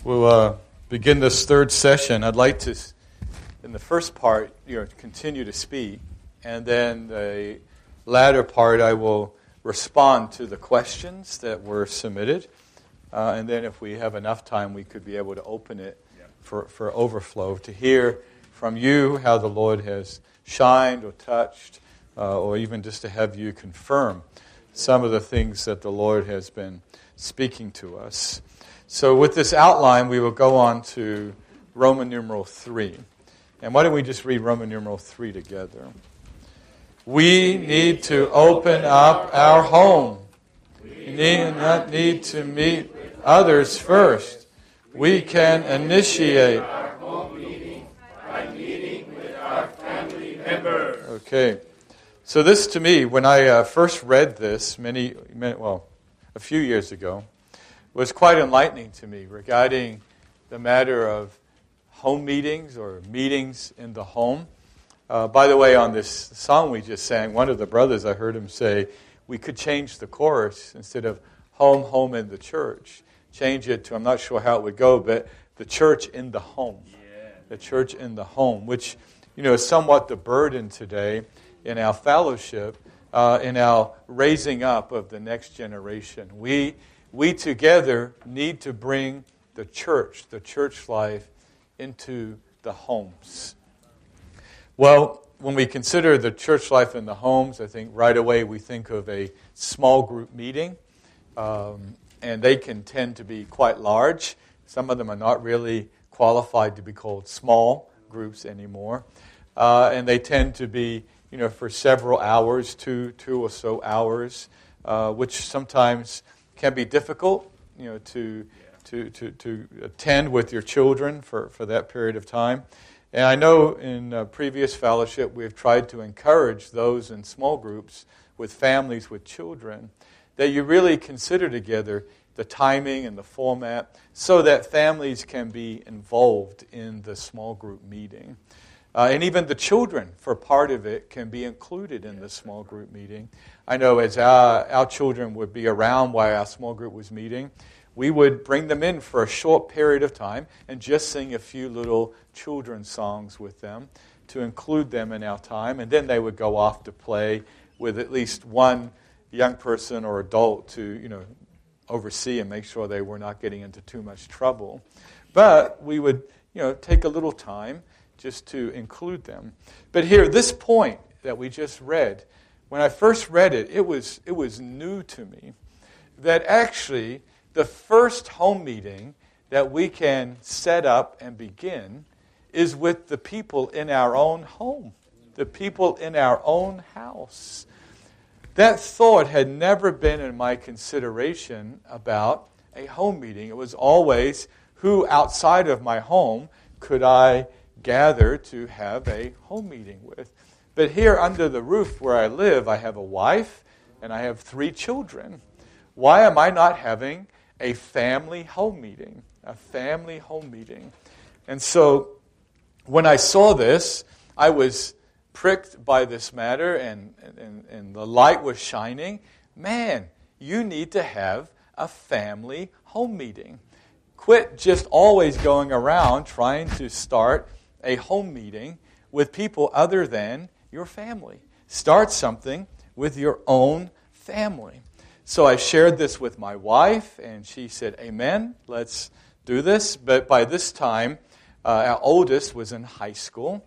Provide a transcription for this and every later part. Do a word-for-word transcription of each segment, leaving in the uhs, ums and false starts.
We'll uh, begin this third session. I'd like to, in the first part, you know, continue to speak, and then the latter part, I will respond to the questions that were submitted, uh, and then if we have enough time, we could be able to open it for, for overflow to hear from you how the Lord has shined or touched, uh, or even just to have you confirm some of the things that the Lord has been speaking to us. So with this outline, we will go on to Roman numeral three. And why don't we just read Roman numeral three together? We need to open up our home. We need not need to meet others first. We can initiate our home meeting by meeting with our family members. Okay. So this, to me, when I uh, first read this many, many, well, a few years ago, was quite enlightening to me regarding the matter of home meetings or meetings in the home. Uh, by the way, on this song we just sang, one of the brothers, I heard him say, we could change the chorus instead of home, home in the church. Change it to, I'm not sure how it would go, but the church in the home. Yeah. The church in the home, which, you know, is somewhat the burden today in our fellowship, uh, in our raising up of the next generation. We We together need to bring the church, the church life, into the homes. Well, when we consider the church life in the homes, I think right away we think of a small group meeting. Um, and they can tend to be quite large. Some of them are not really qualified to be called small groups anymore. Uh, and they tend to be, you know, for several hours, two, two or so hours, uh, which sometimes can be difficult, you know, to to to to attend with your children for, for that period of time. And I know in uh, previous fellowship we've tried to encourage those in small groups with families with children that you really consider together the timing and the format so that families can be involved in the small group meeting. Uh, and even the children, for part of it, can be included in the small group meeting. I know as our, our children would be around while our small group was meeting, we would bring them in for a short period of time and just sing a few little children's songs with them to include them in our time. And then they would go off to play with at least one young person or adult to, you know, oversee and make sure they were not getting into too much trouble. But we would, you know, take a little time just to include them. But here, this point that we just read, when I first read it, it was it was new to me that actually the first home meeting that we can set up and begin is with the people in our own home, the people in our own house. That thought had never been in my consideration about a home meeting. It was always, who outside of my home could I gather to have a home meeting with? But here under the roof where I live, I have a wife and I have three children. Why am I not having a family home meeting? A family home meeting. And so when I saw this, I was pricked by this matter and, and, and the light was shining. Man, you need to have a family home meeting. Quit just always going around trying to start a home meeting with people other than your family. Start something with your own family. So I shared this with my wife, and she said, amen, let's do this. But by this time, uh, our oldest was in high school.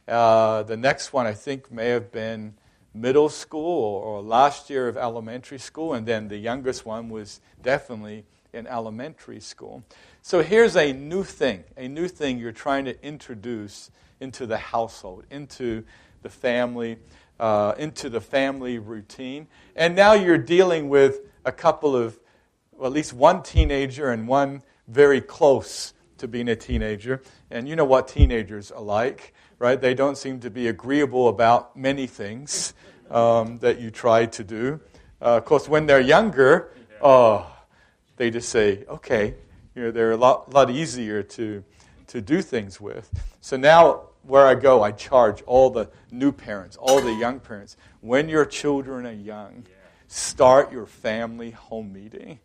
Uh, the next one, I think, may have been middle school or, or last year of elementary school, and then the youngest one was definitely in elementary school. So here's a new thing, a new thing you're trying to introduce into the household, into the family, uh, into the family routine. And now you're dealing with a couple of, well, at least one teenager and one very close to being a teenager. And you know what teenagers are like, right? They don't seem to be agreeable about many things um, that you try to do. Uh, of course, when they're younger, oh, they just say, okay, you know, they're a lot, lot easier to to do things with. So now where I go, I charge all the new parents, all the young parents, when your children are young, start your family home meeting.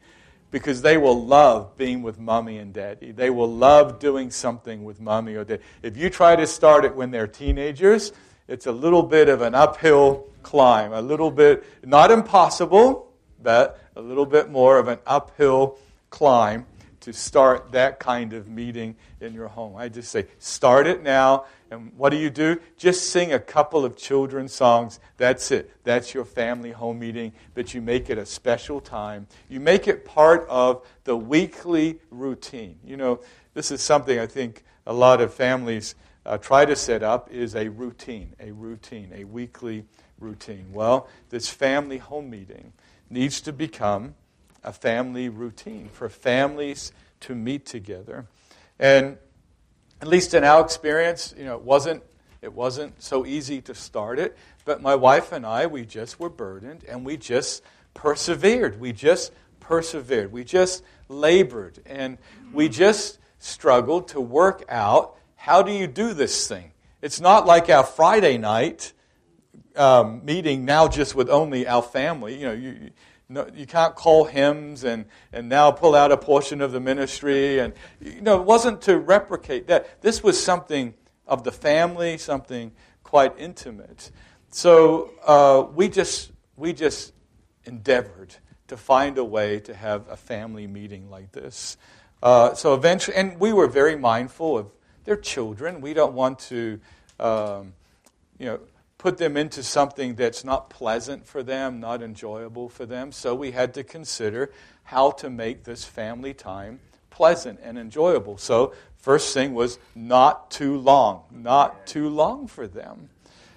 because they will love being with mommy and daddy. They will love doing something with mommy or daddy. If you try to start it when they're teenagers, it's a little bit of an uphill climb, a little bit, not impossible, but a little bit more of an uphill climb to start that kind of meeting in your home. I just say, start it now. And what do you do? Just sing a couple of children's songs. That's it. That's your family home meeting, but you make it a special time. You make it part of the weekly routine. You know, this is something I think a lot of families uh, try to set up, is a routine, a routine, a weekly routine. Well, this family home meeting needs to become a family routine for families to meet together. And at least in our experience, you know, it wasn't it wasn't so easy to start it, but my wife and I, we just were burdened, and we just persevered. We just persevered. We just labored, and we just struggled to work out, how do you do this thing? It's not like our Friday night um, meeting now just with only our family. You know, you, you No, you can't call hymns and, and now pull out a portion of the ministry. And you know, it wasn't to replicate that. This was something of the family, something quite intimate. So uh, we just we just endeavored to find a way to have a family meeting like this. Uh, so eventually, and we were very mindful of their children. We don't want to, um, you know, put them into something that's not pleasant for them, not enjoyable for them. So we had to consider how to make this family time pleasant and enjoyable. So first thing was not too long, not too long for them.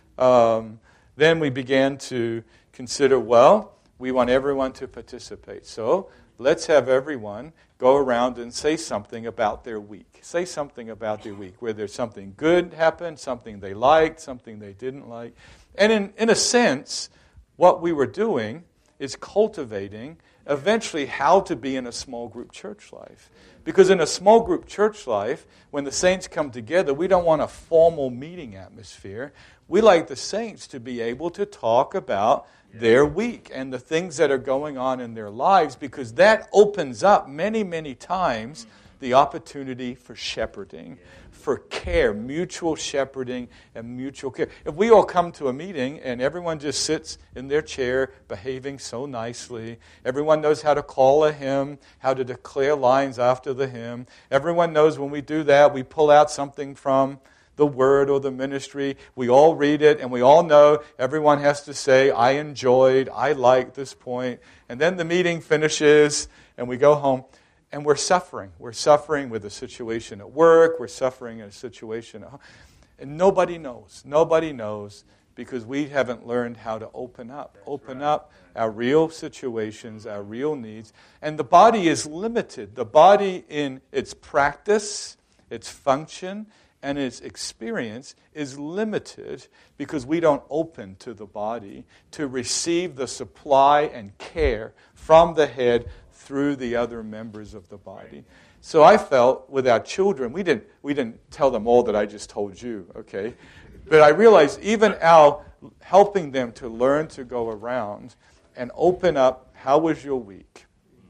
Um, then we began to consider, well, we want everyone to participate. So let's have everyone go around and say something about their week. Say something about their week, where there's something good happened, something they liked, something they didn't like. And in, in a sense, what we were doing is cultivating eventually how to be in a small group church life. Because in a small group church life, when the saints come together, we don't want a formal meeting atmosphere. We like the saints to be able to talk about their week and the things that are going on in their lives, because that opens up many, many times the opportunity for shepherding, for care, mutual shepherding and mutual care. If we all come to a meeting and everyone just sits in their chair behaving so nicely, everyone knows how to call a hymn, how to declare lines after the hymn, everyone knows when we do that, we pull out something from the word or the ministry, we all read it, and we all know everyone has to say, I enjoyed, I liked this point, and then the meeting finishes, and we go home, and we're suffering. We're suffering with a situation at work, we're suffering in a situation at home, and nobody knows. Nobody knows, because we haven't learned how to open up. Open up our real situations, our real needs, and the body is limited. The body in its practice, its function, and its experience is limited because we don't open to the body to receive the supply and care from the head through the other members of the body. So I felt with our children, we didn't we didn't tell them all that I just told you, okay? But I realized even our helping them to learn to go around and open up, how was your week,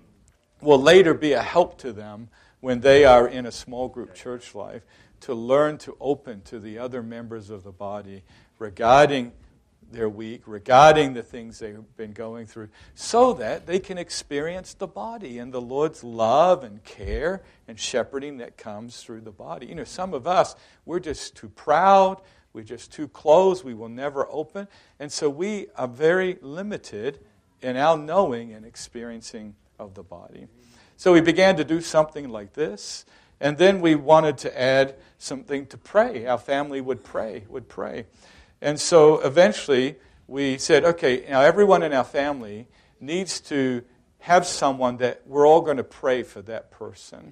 will later be a help to them when they are in a small group church life, to learn to open to the other members of the body regarding their week, regarding the things they've been going through, so that they can experience the body and the Lord's love and care and shepherding that comes through the body. You know, some of us, we're just too proud, we're just too closed, we will never open, and so we are very limited in our knowing and experiencing of the body. So we began to do something like this. And then we wanted to add something to pray. Our family would pray, would pray. And so eventually we said, okay, now everyone in our family needs to have someone that we're all going to pray for that person.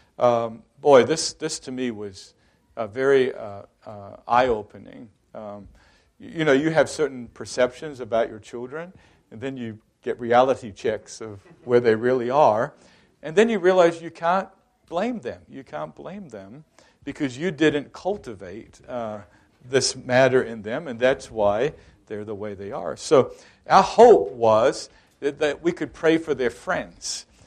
Um, boy, this this to me was uh, very uh, uh, eye-opening. Um, you, you know, you have certain perceptions about your children, and then you get reality checks of where they really are. And then you realize you can't blame them. You can't blame them because you didn't cultivate uh, this matter in them, and that's why they're the way they are. So our hope was that, that we could pray for their friends,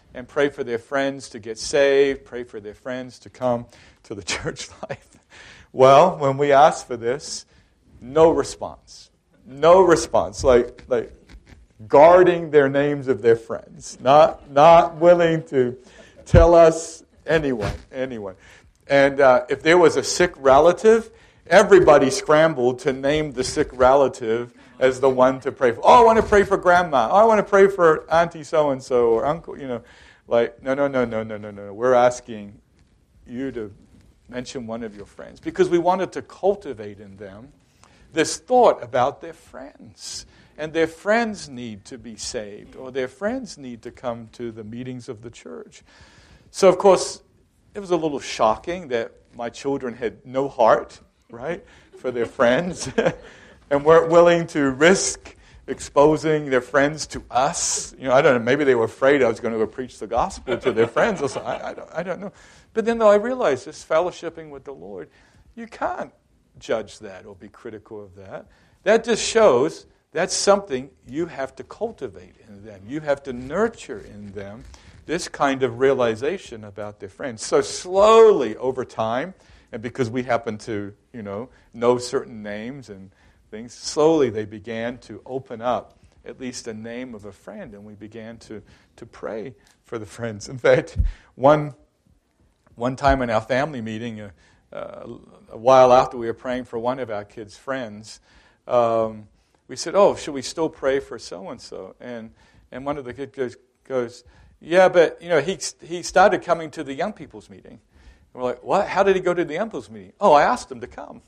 and pray for their friends to get saved, pray for their friends to come to the church life. Well, when we asked for this, no response. No response. Like, like guarding their names of their friends. Not, not willing to tell us anyone, anyone. And uh, if there was a sick relative, everybody scrambled to name the sick relative as the one to pray for. Oh, I want to pray for grandma. Oh, I want to pray for auntie so-and-so or uncle, you know. Like, no, no, no, no, no, no, no. We're asking you to mention one of your friends because we wanted to cultivate in them this thought about their friends. And their friends need to be saved, or their friends need to come to the meetings of the church. So, of course, it was a little shocking that my children had no heart, right, for their friends and weren't willing to risk exposing their friends to us. You know, I don't know, maybe they were afraid I was going to go preach the gospel to their friends. Or something. I, I, don't, I don't know. But then, though, I realized this fellowshipping with the Lord, you can't judge that or be critical of that. That just shows that's something you have to cultivate in them. You have to nurture in them this kind of realization about their friends. So slowly over time, and because we happen to, you know, know certain names and things, slowly they began to open up at least a name of a friend, and we began to, to pray for the friends. In fact, one one time in our family meeting, uh, uh, a while after we were praying for one of our kids' friends, um, we said, oh, should we still pray for so-and-so? And and one of the kids goes, goes, yeah, but, you know, he he started coming to the young people's meeting. And we're like, what? How did he go to the young people's meeting? Oh, I asked him to come.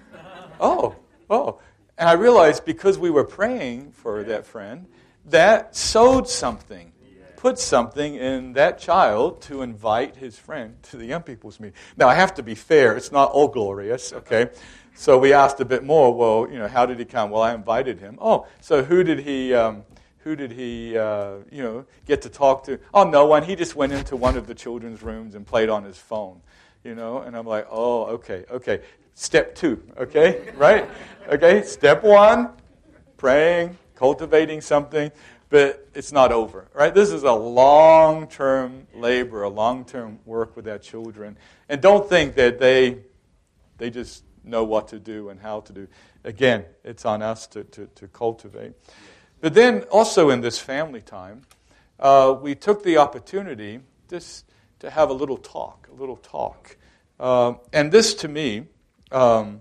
oh, oh. And I realized because we were praying for that friend, that sowed something, put something in that child to invite his friend to the young people's meeting. Now, I have to be fair. It's not all glorious, okay? So we asked a bit more. Well, you know, how did he come? Well, I invited him. Oh, so who did he, um, who did he, uh, you know, get to talk to? Oh, no one. He just went into one of the children's rooms and played on his phone, you know. And I'm like, oh, okay, okay. Step two, okay, right? Okay, step one, praying, cultivating something, but it's not over, right? This is a long-term labor, a long-term work with our children. And don't think that they, they just know what to do and how to do. Again, it's on us to, to, to cultivate. But then also in this family time, uh, we took the opportunity just to have a little talk, a little talk. Uh, and this to me, um,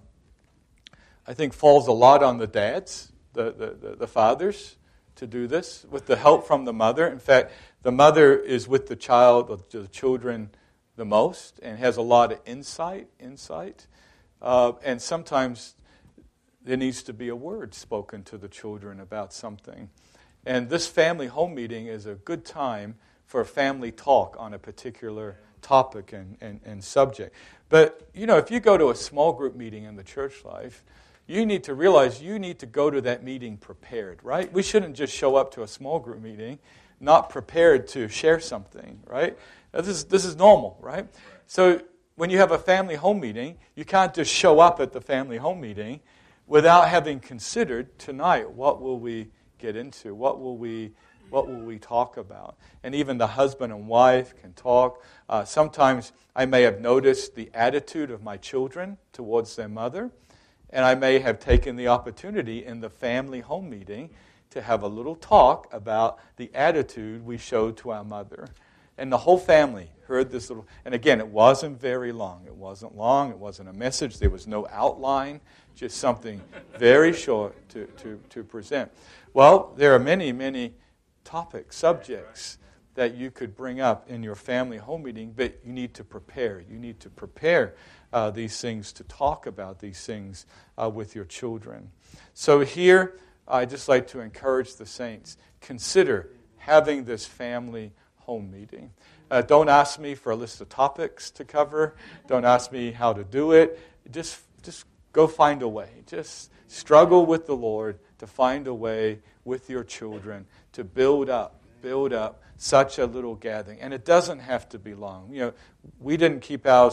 I think falls a lot on the dads, the, the, the, the fathers, to do this with the help from the mother. In fact, the mother is with the child, the children the most, and has a lot of insight, insight. Uh, and sometimes there needs to be a word spoken to the children about something. And this family home meeting is a good time for a family talk on a particular topic and, and, and subject. But, you know, if you go to a small group meeting in the church life, you need to realize you need to go to that meeting prepared, right? We shouldn't just show up to a small group meeting not prepared to share something, right? This is, this is normal, right? So when you have a family home meeting, you can't just show up at the family home meeting without having considered tonight, what will we get into? What will we what will we talk about? And even the husband and wife can talk. Uh, sometimes I may have noticed the attitude of my children towards their mother, and I may have taken the opportunity in the family home meeting to have a little talk about the attitude we showed to our mother. And the whole family heard this little, and again, it wasn't very long. It wasn't long. It wasn't a message. There was no outline, just something very short to, to, to present. Well, there are many, many topics, subjects that you could bring up in your family home meeting, but you need to prepare. You need to prepare uh, these things, to talk about these things uh, with your children. So here, I'd just like to encourage the saints, consider having this family home meeting. Uh, don't ask me for a list of topics to cover. Don't ask me how to do it. Just, just go find a way. Just struggle with the Lord to find a way with your children to build up, build up such a little gathering. And it doesn't have to be long. You know, we didn't keep ours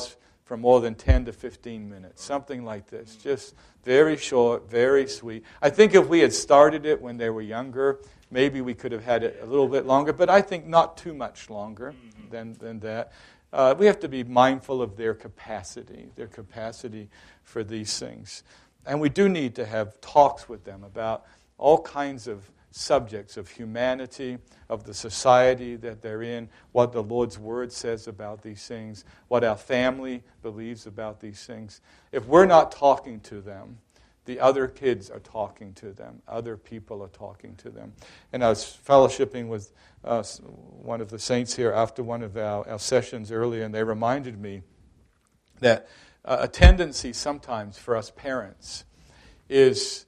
for more than ten to fifteen minutes, something like this. Just very short, very sweet. I think if we had started it when they were younger, maybe we could have had it a little bit longer, but I think not too much longer than, than that. Uh, we have to be mindful of their capacity, their capacity for these things. And we do need to have talks with them about all kinds of subjects of humanity, of the society that they're in, what the Lord's Word says about these things, what our family believes about these things. If we're not talking to them, the other kids are talking to them. Other people are talking to them. And I was fellowshipping with uh, one of the saints here after one of our, our sessions earlier, and they reminded me that uh, a tendency sometimes for us parents is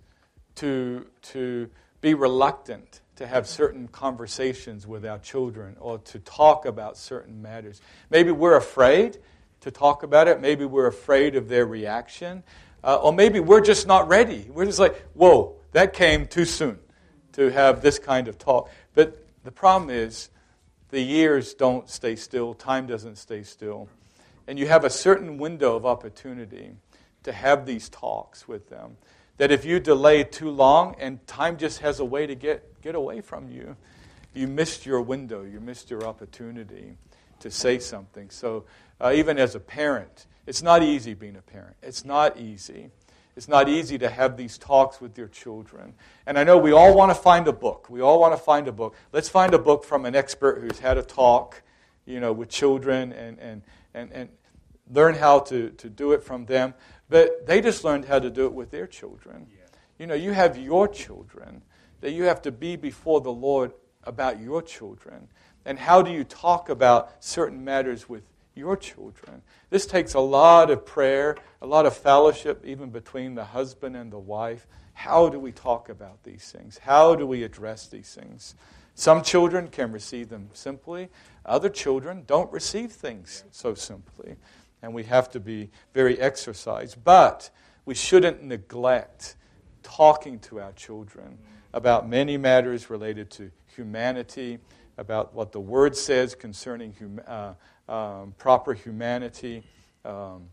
to to be reluctant to have certain conversations with our children or to talk about certain matters. Maybe we're afraid to talk about it. Maybe we're afraid of their reaction. Uh, or maybe we're just not ready. We're just like, whoa, that came too soon to have this kind of talk. But the problem is the years don't stay still. Time doesn't stay still. And you have a certain window of opportunity to have these talks with them. That if you delay too long and time just has a way to get, get away from you, you missed your window, you missed your opportunity to say something. So uh, even as a parent, it's not easy being a parent. It's not easy. It's not easy to have these talks with your children. And I know we all want to find a book. We all want to find a book. Let's find a book from an expert who's had a talk, you know, with children and and and, and learn how to, to do it from them. But they just learned how to do it with their children. Yeah. You know, you have your children, that you have to be before the Lord about your children. And how do you talk about certain matters with your children? This takes a lot of prayer, a lot of fellowship, even between the husband and the wife. How do we talk about these things? How do we address these things? Some children can receive them simply. Other children don't receive things so simply. And we have to be very exercised. But we shouldn't neglect talking to our children about many matters related to humanity, about what the Word says concerning hum, uh, um, proper humanity, um,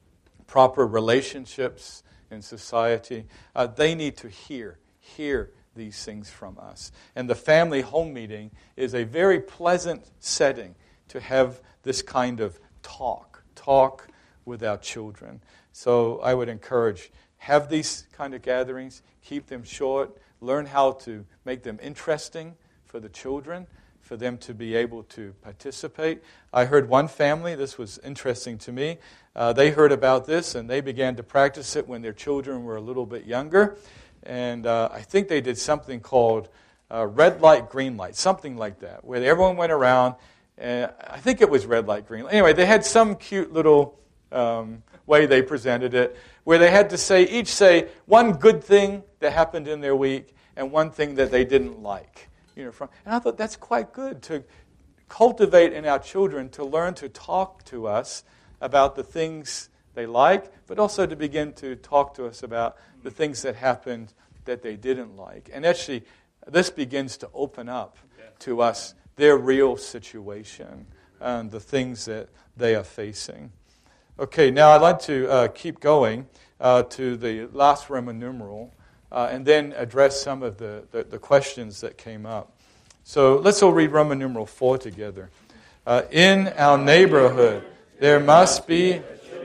proper relationships in society. Uh, they need to hear, hear these things from us. And the family home meeting is a very pleasant setting to have this kind of talk. Talk with our children. So I would encourage, have these kind of gatherings, keep them short, learn how to make them interesting for the children, for them to be able to participate. I heard one family, this was interesting to me, uh, they heard about this and they began to practice it when their children were a little bit younger. And uh, I think they did something called uh, red light, green light, something like that, where everyone went around. And I think it was red light, green light. Anyway, they had some cute little um, way they presented it, where they had to say, each say one good thing that happened in their week and one thing that they didn't like. You know, from, and I thought that's quite good to cultivate in our children to learn to talk to us about the things they like, but also to begin to talk to us about the things that happened that they didn't like. And actually, this begins to open up to us their real situation and the things that they are facing. Okay, now I'd like to uh, keep going uh, to the last Roman numeral uh, and then address some of the, the, the questions that came up. So let's all read Roman numeral four together. Uh, in our neighborhood, there must be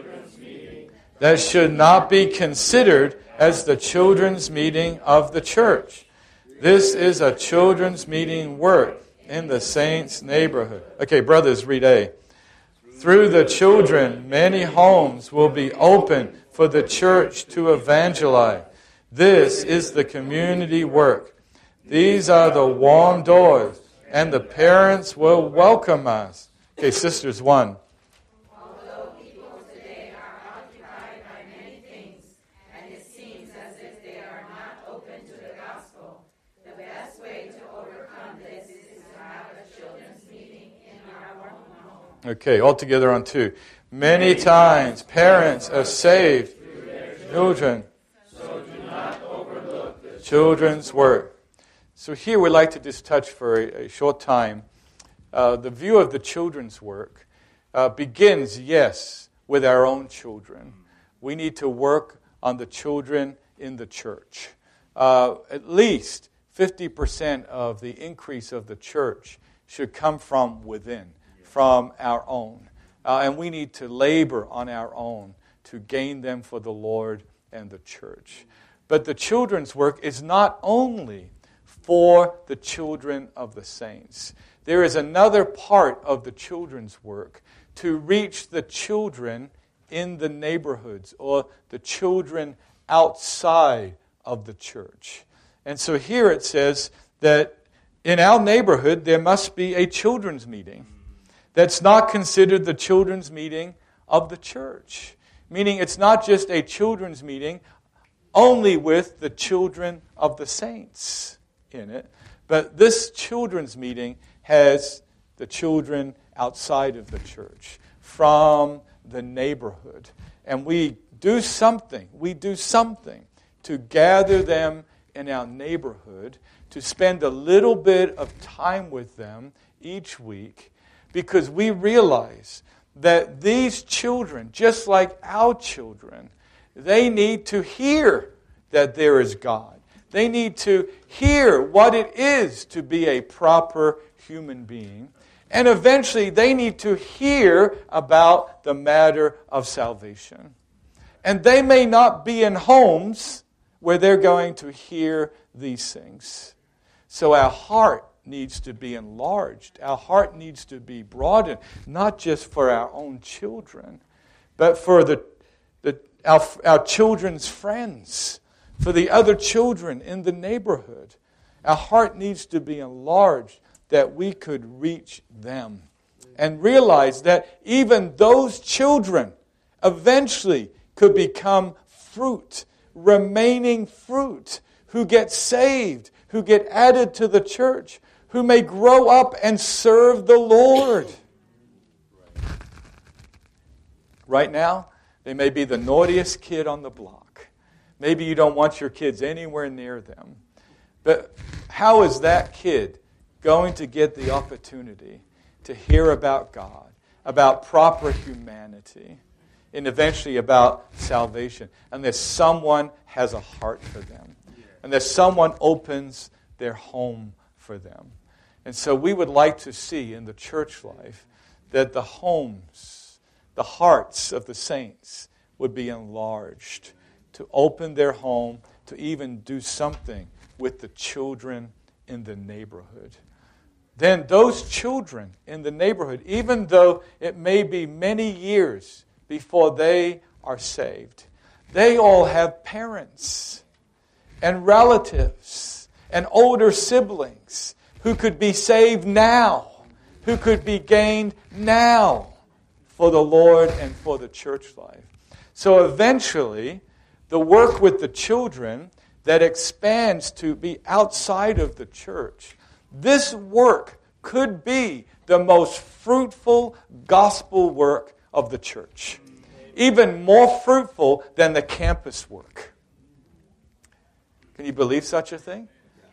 that should not be considered as the children's meeting of the church. This is a children's meeting work in the saints' neighborhood. Okay, brothers, read A. Through the children, many homes will be open for the church to evangelize. This is the community work. These are the warm doors, and the parents will welcome us. Okay, sisters, one. Although people today are occupied by many things, and it seems as if they are not open to the gospel, the best way to overcome this is to have a children's meeting in our own home. Okay, all together on two. Many times parents are saved children, so do not overlook the children's work. So here we'd like to just touch for a, a short time. Uh, the view of the children's work uh, begins, yes, with our own children. We need to work on the children in the church. Uh, at least fifty percent of the increase of the church should come from within, from our own. Uh, and we need to labor on our own to gain them for the Lord and the church. But the children's work is not only for the children of the saints. There is another part of the children's work to reach the children in the neighborhoods or the children outside of the church. And so here it says that in our neighborhood there must be a children's meeting that's not considered the children's meeting of the church. Meaning it's not just a children's meeting only with the children of the saints in it, but this children's meeting has the children outside of the church, from the neighborhood. And we do something, we do something to gather them in our neighborhood, to spend a little bit of time with them each week, because we realize that these children, just like our children, they need to hear that there is God. They need to hear what it is to be a proper human being. And eventually they need to hear about the matter of salvation. And they may not be in homes where they're going to hear these things. So our heart needs to be enlarged. Our heart needs to be broadened, not just for our own children, but for the, the our, our children's friends, for the other children in the neighborhood. Our heart needs to be enlarged that we could reach them and realize that even those children eventually could become fruit, remaining fruit, who get saved, who get added to the church, who may grow up and serve the Lord. Right now, they may be the naughtiest kid on the block. Maybe you don't want your kids anywhere near them. But how is that kid going to get the opportunity to hear about God, about proper humanity, and eventually about salvation? And that someone has a heart for them. And that someone opens their home for them. And so we would like to see in the church life that the homes, the hearts of the saints would be enlarged, to open their home, to even do something with the children in the neighborhood. Then those children in the neighborhood, even though it may be many years before they are saved, they all have parents and relatives and older siblings who could be saved now, who could be gained now for the Lord and for the church life. So eventually, the work with the children that expands to be outside of the church, this work could be the most fruitful gospel work of the church. Even more fruitful than the campus work. Can you believe such a thing?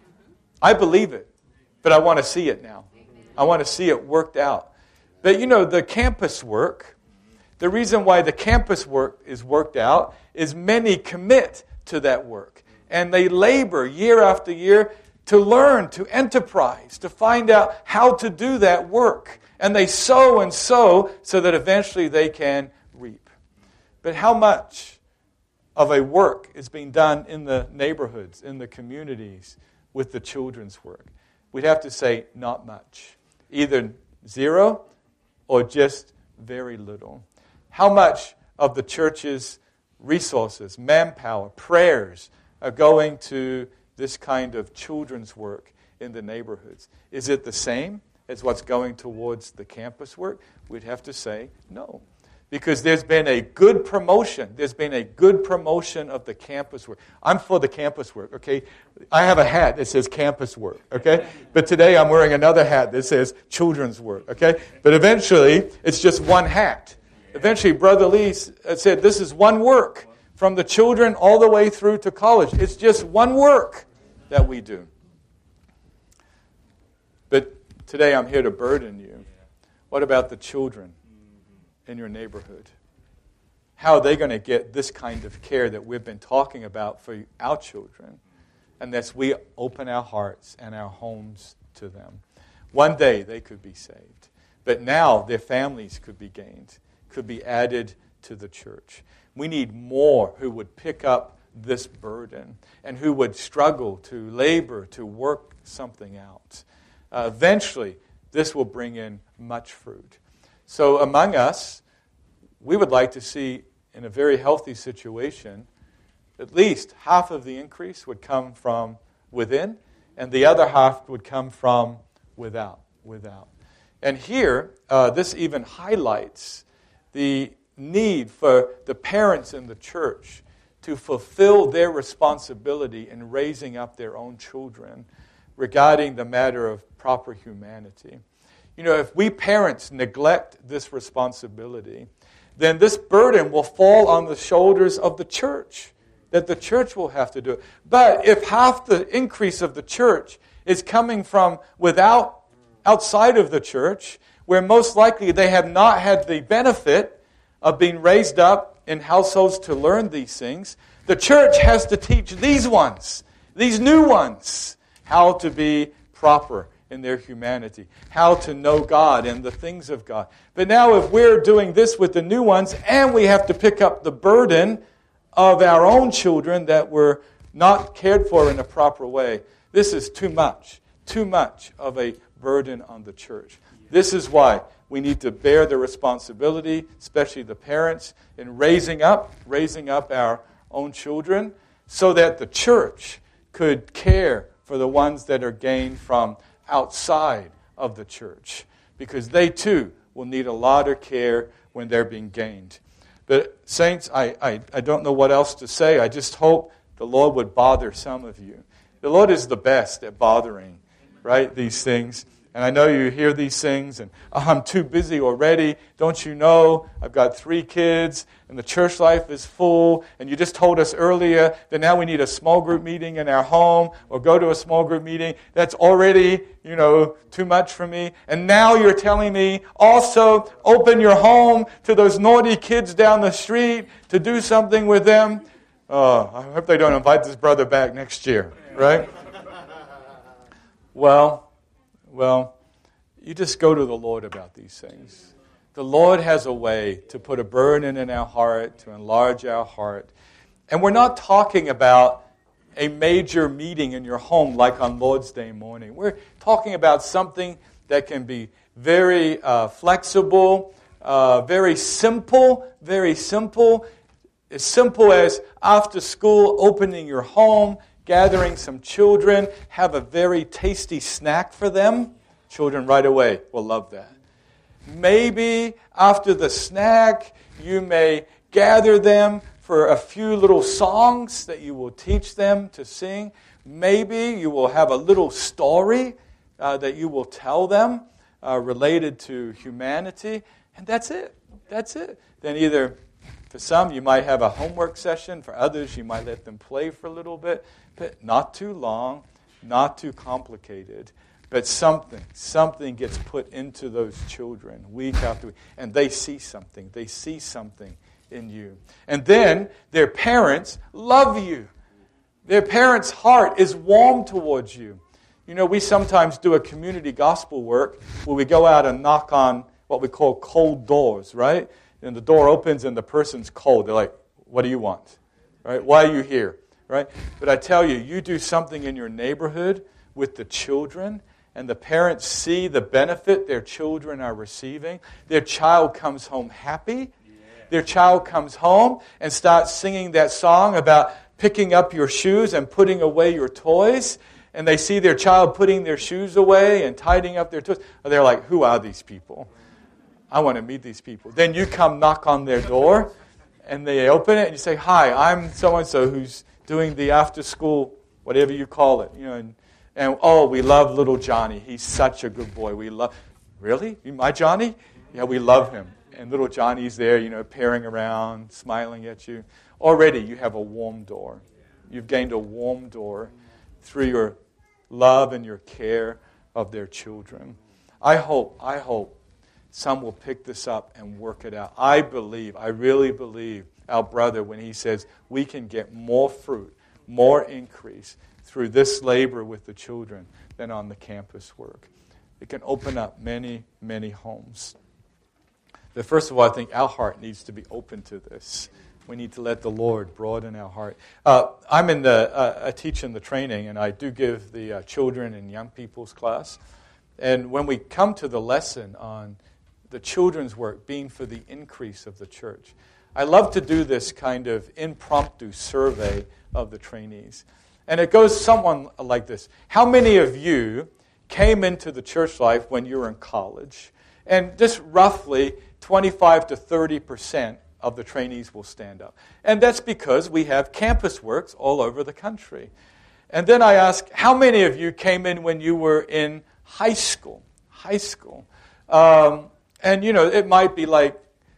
I believe it, but I want to see it now. I want to see it worked out. But you know, the campus work, the reason why the campus work is worked out is many commit to that work. And they labor year after year to learn, to enterprise, to find out how to do that work. And they sow and sow so that eventually they can reap. But how much of a work is being done in the neighborhoods, in the communities, with the children's work? We'd have to say not much. Either zero or just very little. How much of the church's resources, manpower, prayers are going to this kind of children's work in the neighborhoods? Is it the same as what's going towards the campus work? We'd have to say no. Because there's been a good promotion. There's been a good promotion of the campus work. I'm for the campus work, okay? I have a hat that says campus work, okay? But today I'm wearing another hat that says children's work, okay? But eventually, it's just one hat. Eventually, Brother Lee said, this is one work. From the children all the way through to college. It's just one work that we do. But today I'm here to burden you. What about the children in your neighborhood? how are they going to get this kind of care that we've been talking about for our children? Unless we open our hearts and our homes to them. One day they could be saved. But now their families could be gained, could be added to the church. We need more who would pick up this burden and who would struggle to labor, to work something out. Uh, eventually, this will bring in much fruit. So among us, we would like to see, in a very healthy situation, at least half of the increase would come from within, and the other half would come from without. Without. And here, uh, this even highlights the need for the parents in the church to fulfill their responsibility in raising up their own children regarding the matter of proper humanity. You know, if we parents neglect this responsibility, then this burden will fall on the shoulders of the church, that the church will have to do it. But if half the increase of the church is coming from without, outside of the church, where most likely they have not had the benefit of being raised up in households to learn these things, the church has to teach these ones, these new ones, how to be proper in their humanity, how to know God and the things of God. But now if we're doing this with the new ones, and we have to pick up the burden of our own children that were not cared for in a proper way, this is too much, too much of a burden on the church. This is why we need to bear the responsibility, especially the parents, in raising up, raising up our own children, so that the church could care for the ones that are gained from outside of the church, because they too will need a lot of care when they're being gained. But saints, I, I, I don't know what else to say. I just hope the Lord would bother some of you. The Lord is the best at bothering, right, these things. And I know you hear these things, and oh, I'm too busy already. Don't you know? I've got three kids, and the church life is full. And you just told us earlier that now we need a small group meeting in our home, or go to a small group meeting. That's already, you know, too much for me. And now you're telling me also open your home to those naughty kids down the street to do something with them. Oh, I hope they don't invite this brother back next year, right? Well... Well, you just go to the Lord about these things. The Lord has a way to put a burden in our heart, to enlarge our heart. And we're not talking about a major meeting in your home like on Lord's Day morning. We're talking about something that can be very uh, flexible, uh, very simple, very simple. As simple as after school, opening your home, gathering some children, have a very tasty snack for them. Children right away will love that. Maybe after the snack, you may gather them for a few little songs that you will teach them to sing. Maybe you will have a little story uh, that you will tell them uh, related to humanity. And that's it. That's it. Then either, for some, you might have a homework session. For others, you might let them play for a little bit. But not too long, not too complicated. But something, something gets put into those children week after week. And they see something. They see something in you. And then their parents love you. Their parents' heart is warm towards you. You know, we sometimes do a community gospel work where we go out and knock on what we call cold doors, right? And the door opens and the person's cold. They're like, what do you want? Right? Why are you here? Right? But I tell you, you do something in your neighborhood with the children, and the parents see the benefit their children are receiving. Their child comes home happy. Yeah. Their child comes home and starts singing that song about picking up your shoes and putting away your toys. And they see their child putting their shoes away and tidying up their toys. And they're like, who are these people? I want to meet these people. Then you come knock on their door, and they open it, and you say, hi, I'm so-and-so who's doing the after-school, whatever you call it, you know, and, and oh, we love little Johnny. He's such a good boy. We love, really? My Johnny? Yeah, we love him. And little Johnny's there, you know, peering around, smiling at you. Already, you have a warm door. You've gained a warm door through your love and your care of their children. I hope, I hope some will pick this up and work it out. I believe, I really believe our brother when he says we can get more fruit, more increase through this labor with the children than on the campus work. It can open up many, many homes. But first of all, I think our heart needs to be open to this. We need to let the Lord broaden our heart. Uh, I'm in the, uh, I teach in the training, and I do give the uh, children and young people's class. And when we come to the lesson on the children's work being for the increase of the church, I love to do this kind of impromptu survey of the trainees. And it goes somewhat like this. How many of you came into the church life when you were in college? And just roughly twenty-five to thirty percent of the trainees will stand up. And that's because we have campus works all over the country. And then I ask, how many of you came in when you were in high school? High school. Um, and, you know, it might be like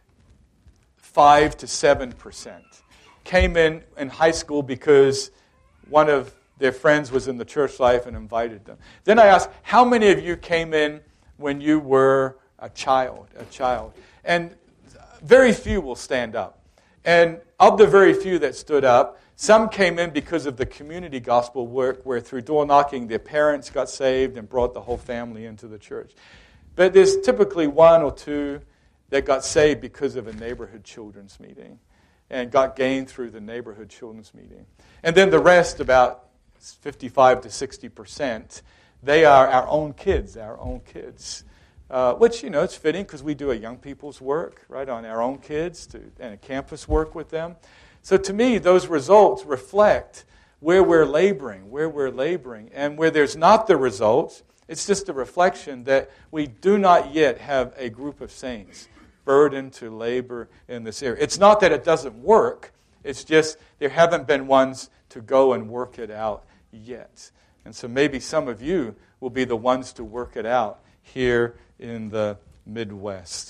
five to seven percent came in in high school because one of their friends was in the church life and invited them. Then I asked, how many of you came in when you were a child, a child? And very few will stand up. And of the very few that stood up, some came in because of the community gospel work where through door knocking their parents got saved and brought the whole family into the church. But there's typically one or two that got saved because of a neighborhood children's meeting and got gained through the neighborhood children's meeting. And then the rest, about fifty-five to sixty percent, they are our own kids, our own kids. Uh, which, you know, it's fitting because we do a young people's work, right, on our own kids to, and a campus work with them. So to me, those results reflect where we're laboring, where we're laboring. And where there's not the results, it's just a reflection that we do not yet have a group of saints burdened to labor in this area. It's not that it doesn't work. It's just there haven't been ones to go and work it out yet. And so maybe some of you will be the ones to work it out here in the Midwest.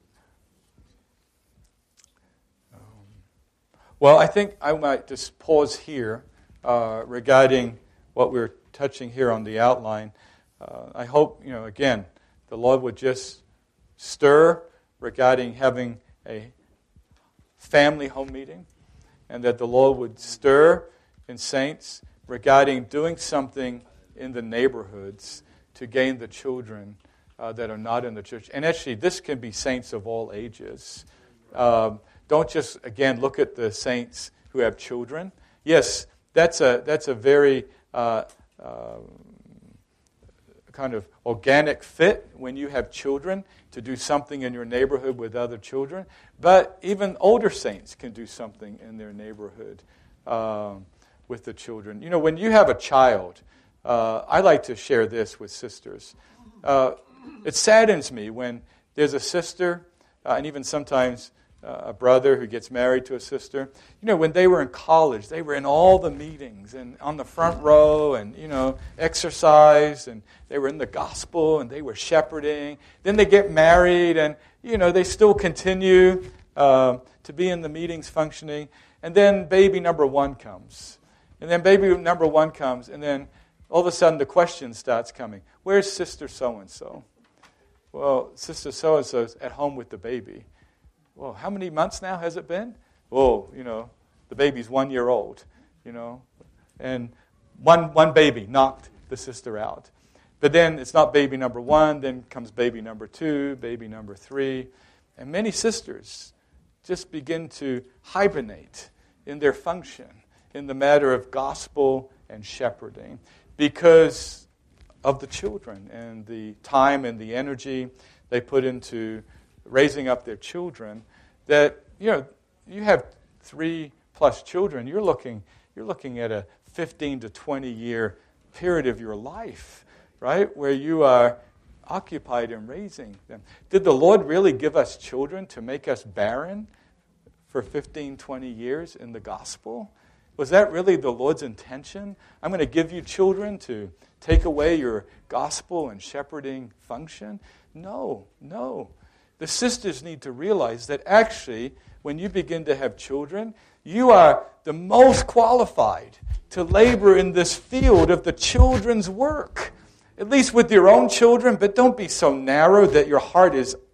Um, well, I think I might just pause here uh, regarding what we're touching here on the outline. Uh, I hope, you know, again, the Lord would just stir regarding having a family home meeting, and that the Lord would stir in saints regarding doing something in the neighborhoods to gain the children uh, that are not in the church. And actually, this can be saints of all ages. Um, don't just, again, look at the saints who have children. Yes, that's a that's a very uh, uh, kind of organic fit when you have children to do something in your neighborhood with other children. But even older saints can do something in their neighborhood um, with the children. You know, when you have a child, uh, I like to share this with sisters. Uh, it saddens me when there's a sister, uh, and even sometimes uh, a brother who gets married to a sister. You know, when they were in college, they were in all the meetings and on the front row and, you know, exercise, and they were in the gospel and they were shepherding. Then they get married and, you know, they still continue uh, to be in the meetings functioning. And then baby number one comes. And then baby number one comes, and then all of a sudden the question starts coming. Where's sister so-and-so? Well, sister so-and-so's at home with the baby. Well, how many months now has it been? Oh, you know, the baby's one year old, you know. And one one baby knocked the sister out. But then it's not baby number one, then comes baby number two, baby number three. And many sisters just begin to hibernate in their function in the matter of gospel and shepherding because of the children and the time and the energy they put into raising up their children. That, you know, you have three plus children, you're looking you're looking at a fifteen to twenty year period of your life, right, where you are occupied in raising them. Did the Lord really give us children to make us barren for fifteen, twenty years in the gospel? Was that really the Lord's intention? I'm going to give you children to take away your gospel and shepherding function? No, no. The sisters need to realize that actually, when you begin to have children, you are the most qualified to labor in this field of the children's work. At least with your own children, but don't be so narrow that your heart is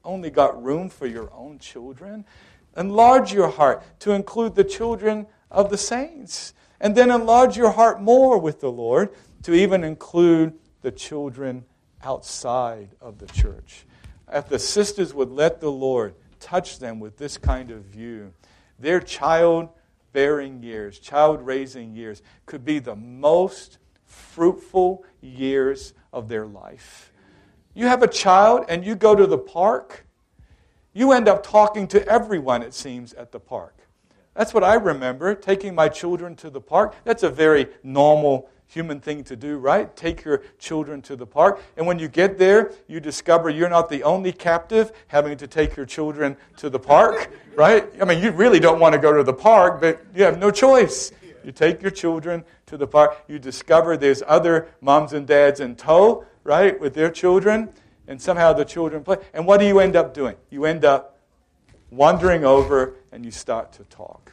only got room for your own children? Enlarge your heart to include the children of the saints. And then enlarge your heart more with the Lord to even include the children outside of the church. If the sisters would let the Lord touch them with this kind of view, their child-bearing years, child-raising years, could be the most fruitful years of their life. You have a child and you go to the park, you end up talking to everyone, it seems, at the park. That's what I remember, taking my children to the park. That's a very normal human thing to do, right? Take your children to the park. And when you get there, you discover you're not the only captive having to take your children to the park, right? I mean, you really don't want to go to the park, but you have no choice. You take your children to the park. You discover there's other moms and dads in tow, right, with their children. And somehow the children play. And what do you end up doing? You end up wandering over and you start to talk.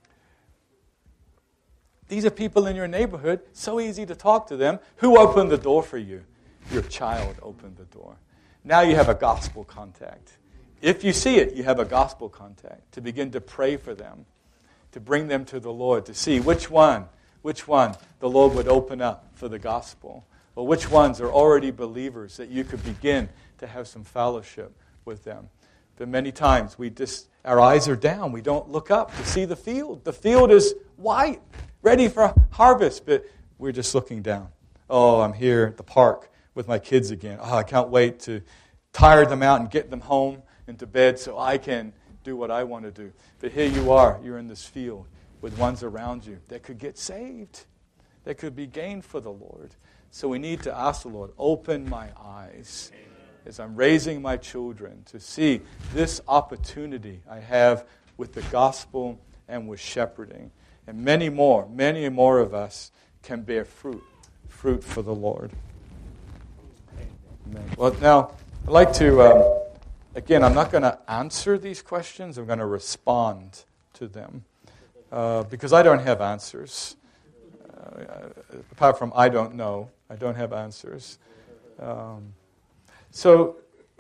These are people in your neighborhood, so easy to talk to them. Who opened the door for you? Your child opened the door. Now you have a gospel contact. If you see it, you have a gospel contact to begin to pray for them, to bring them to the Lord, to see which one, which one the Lord would open up for the gospel, or which ones are already believers that you could begin to have some fellowship with them. But many times we just, our eyes are down. We don't look up to see the field. The field is white, ready for harvest, but we're just looking down. Oh, I'm here at the park with my kids again. Oh, I can't wait to tire them out and get them home and to bed so I can do what I want to do. But here you are, you're in this field with ones around you that could get saved, that could be gained for the Lord. So we need to ask the Lord, open my eyes as I'm raising my children to see this opportunity I have with the gospel and with shepherding. And many more, many more of us can bear fruit, fruit for the Lord. Amen. Well, now, I'd like to, um, again, I'm not going to answer these questions. I'm going to respond to them uh, because I don't have answers. Uh, apart from I don't know, I don't have answers. Um, so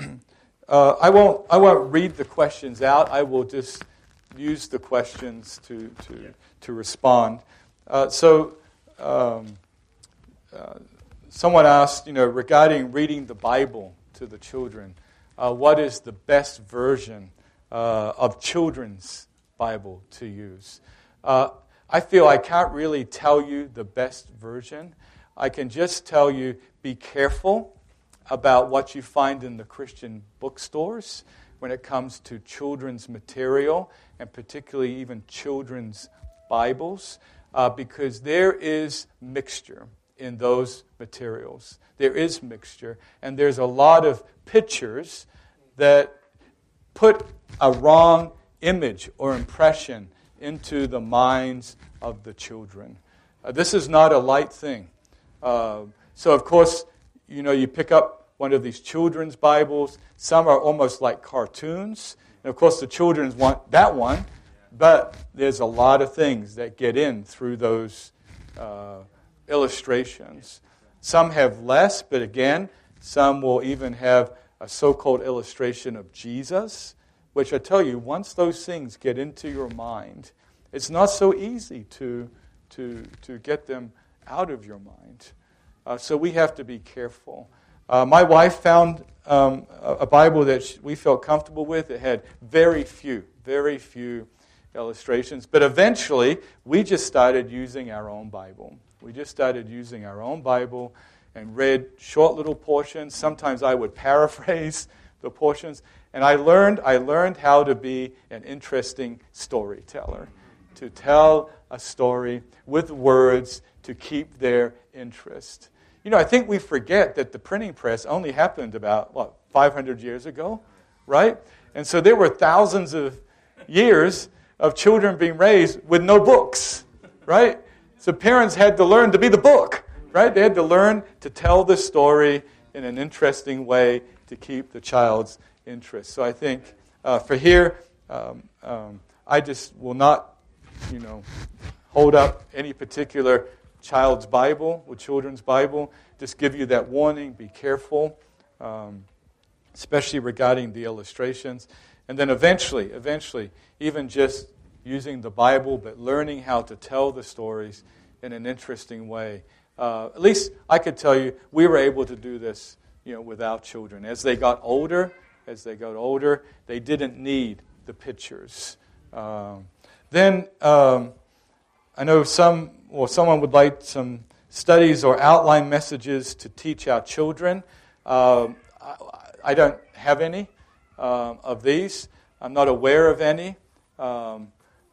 uh, I won't. I won't read the questions out. I will just use the questions to to to respond. Uh, so um, uh, someone asked, you know, regarding reading the Bible to the children, uh, what is the best version uh, of children's Bible to use? Uh, I feel I can't really tell you the best version. I can just tell you, be careful about what you find in the Christian bookstores when it comes to children's material, and particularly even children's Bibles, uh, because there is mixture in those materials. There is mixture, and there's a lot of pictures that put a wrong image or impression into the minds of the children. Uh, this is not a light thing. Uh, so, of course, you know, you pick up one of these children's Bibles. Some are almost like cartoons. And, of course, the children want that one. But there's a lot of things that get in through those uh, illustrations. Some have less, but again, some will even have a so-called illustration of Jesus, which I tell you, once those things get into your mind, it's not so easy to to to get them out of your mind. Uh, so we have to be careful. Uh, my wife found um, a, a Bible that she, we felt comfortable with. It had very few, very few illustrations. But eventually, we just started using our own Bible. We just started using our own Bible and read short little portions. Sometimes I would paraphrase the portions. And I learned, I learned how to be an interesting storyteller, to tell a story with words to keep their interest. You know, I think we forget that the printing press only happened about, what, five hundred years ago, right? And so there were thousands of years of children being raised with no books, right? So parents had to learn to be the book, right? They had to learn to tell the story in an interesting way to keep the child's interest. So I think uh, for here, um, um, I just will not, you know, hold up any particular child's Bible or children's Bible. Just give you that warning, be careful. Um, especially regarding the illustrations. And then eventually, eventually, even just using the Bible, but learning how to tell the stories in an interesting way. Uh, at least I could tell you, we were able to do this, you know, with our children. As they got older, as they got older, they didn't need the pictures. Um, then um, I know some, or someone would like some studies or outline messages to teach our children. Um, I, I don't have any um, of these. I'm not aware of any. Um,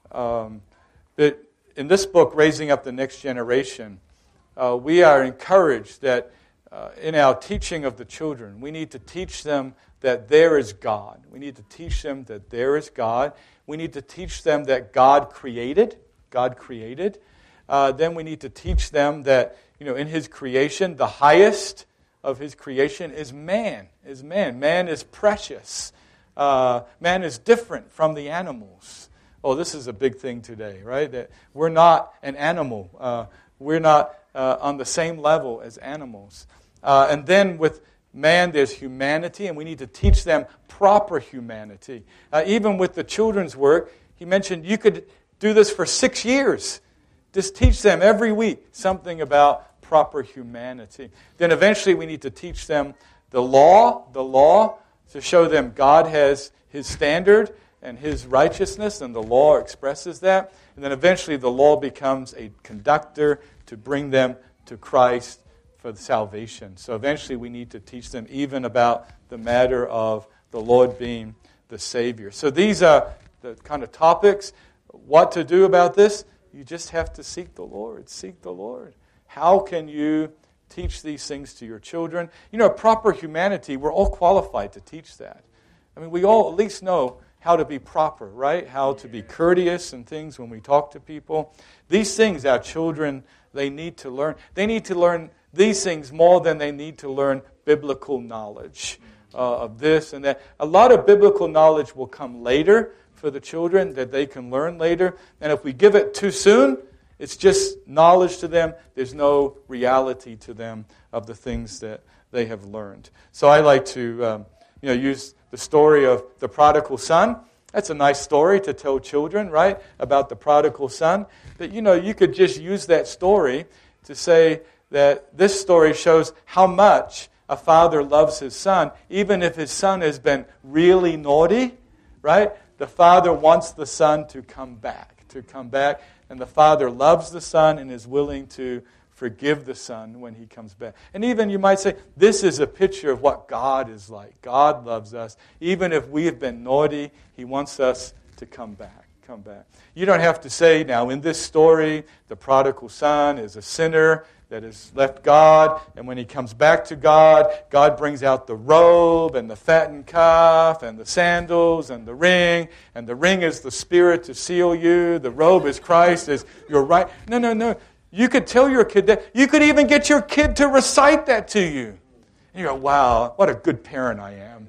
um, but in this book, Raising Up the Next Generation, uh, we are encouraged that uh, in our teaching of the children, we need to teach them that there is God. We need to teach them that there is God. We need to teach them that God created. God created. Uh, then we need to teach them that, you know, in His creation, the highest of His creation is man. Is man. Man is precious. Uh, man is different from the animals. Oh, this is a big thing today, right? That we're not an animal. Uh, we're not uh, on the same level as animals. Uh, and then with man, there's humanity, and we need to teach them proper humanity. Uh, even with the children's work, he mentioned you could do this for six years. Just teach them every week something about proper humanity. Then eventually we need to teach them the law, the law, to show them God has His standard and His righteousness, and the law expresses that. And then eventually the law becomes a conductor to bring them to Christ for salvation. So eventually we need to teach them even about the matter of the Lord being the Savior. So these are the kind of topics. What to do about this? You just have to seek the Lord. Seek the Lord. How can you teach these things to your children? You know, proper humanity, we're all qualified to teach that. I mean, we all at least know how to be proper, right? How to be courteous and things when we talk to people. These things our children, they need to learn. They need to learn these things more than they need to learn biblical knowledge uh, of this and that. A lot of biblical knowledge will come later for the children that they can learn later. And if we give it too soon, it's just knowledge to them. There's no reality to them of the things that they have learned. So I like to um, you know, use the story of the prodigal son. That's a nice story to tell children, right, about the prodigal son. But, you know, you could just use that story to say that this story shows how much a father loves his son, even if his son has been really naughty, right? The father wants the son to come back, to come back. And the father loves the son and is willing to forgive the son when he comes back. And even you might say, this is a picture of what God is like. God loves us. Even if we have been naughty, He wants us to come back, come back. You don't have to say, now in this story, the prodigal son is a sinner that has left God, and when he comes back to God, God brings out the robe and the fattened calf and the sandals and the ring, and the ring is the Spirit to seal you, the robe is Christ, is your right. No, no, no. You could tell your kid that. You could even get your kid to recite that to you. And you go, wow, what a good parent I am.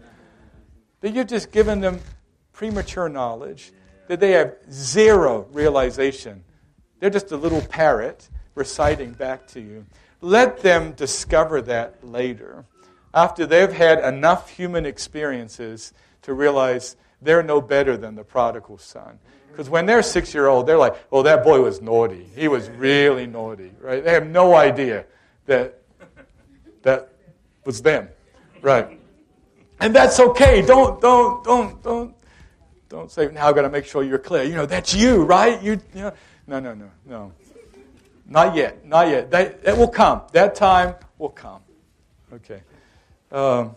But you're just giving them premature knowledge that they have zero realization. They're just a little parrot reciting back to you. Let them discover that later, after they've had enough human experiences to realize they're no better than the prodigal son. Because when they're six-year-old, they're like, oh, that boy was naughty. He was really naughty, right? They have no idea that that was them, right? And that's okay. Don't, don't, don't, don't, don't say, now I've got to make sure you're clear. You know, that's you, right? You, you know, no, no, no, no. Not yet, not yet. That, that will come. That time will come. Okay. Um,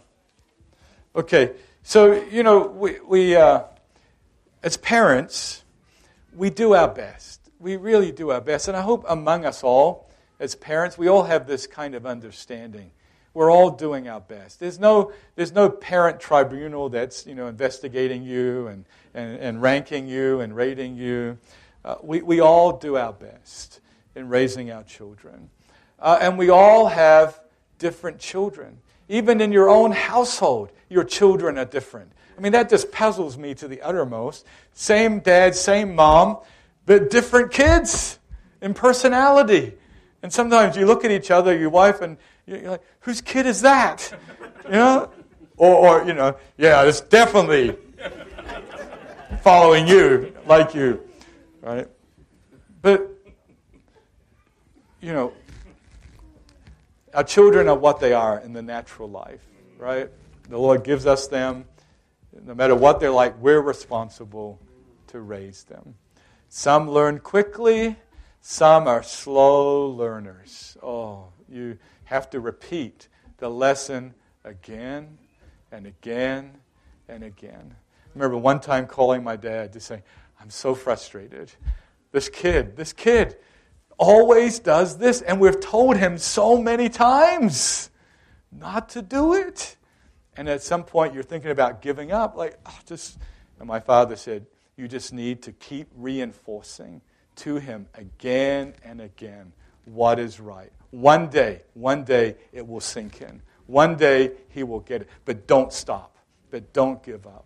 okay. So, you know, we, we uh, as parents, we do our best. We really do our best. And I hope among us all, as parents, we all have this kind of understanding. We're all doing our best. There's no, there's no parent tribunal that's, you know, investigating you and, and, and ranking you and rating you. Uh, we, we all do our best in raising our children. Uh, and we all have different children. Even in your own household, your children are different. I mean, that just puzzles me to the uttermost. Same dad, same mom, but different kids in personality. And sometimes you look at each other, your wife, and you're like, whose kid is that? You know? or, or you know, yeah, it's definitely following you, like you, right? But, you know, our children are what they are in the natural life, right? The Lord gives us them. No matter what they're like, we're responsible to raise them. Some learn quickly. Some are slow learners. Oh, you have to repeat the lesson again and again and again. I remember one time calling my dad to say, I'm so frustrated. This kid, this kid always does this, and we've told him so many times not to do it. And at some point you're thinking about giving up, like, oh, just, and my father said, you just need to keep reinforcing to him again and again what is right. One day, one day it will sink in. One day he will get it. But don't stop. But don't give up.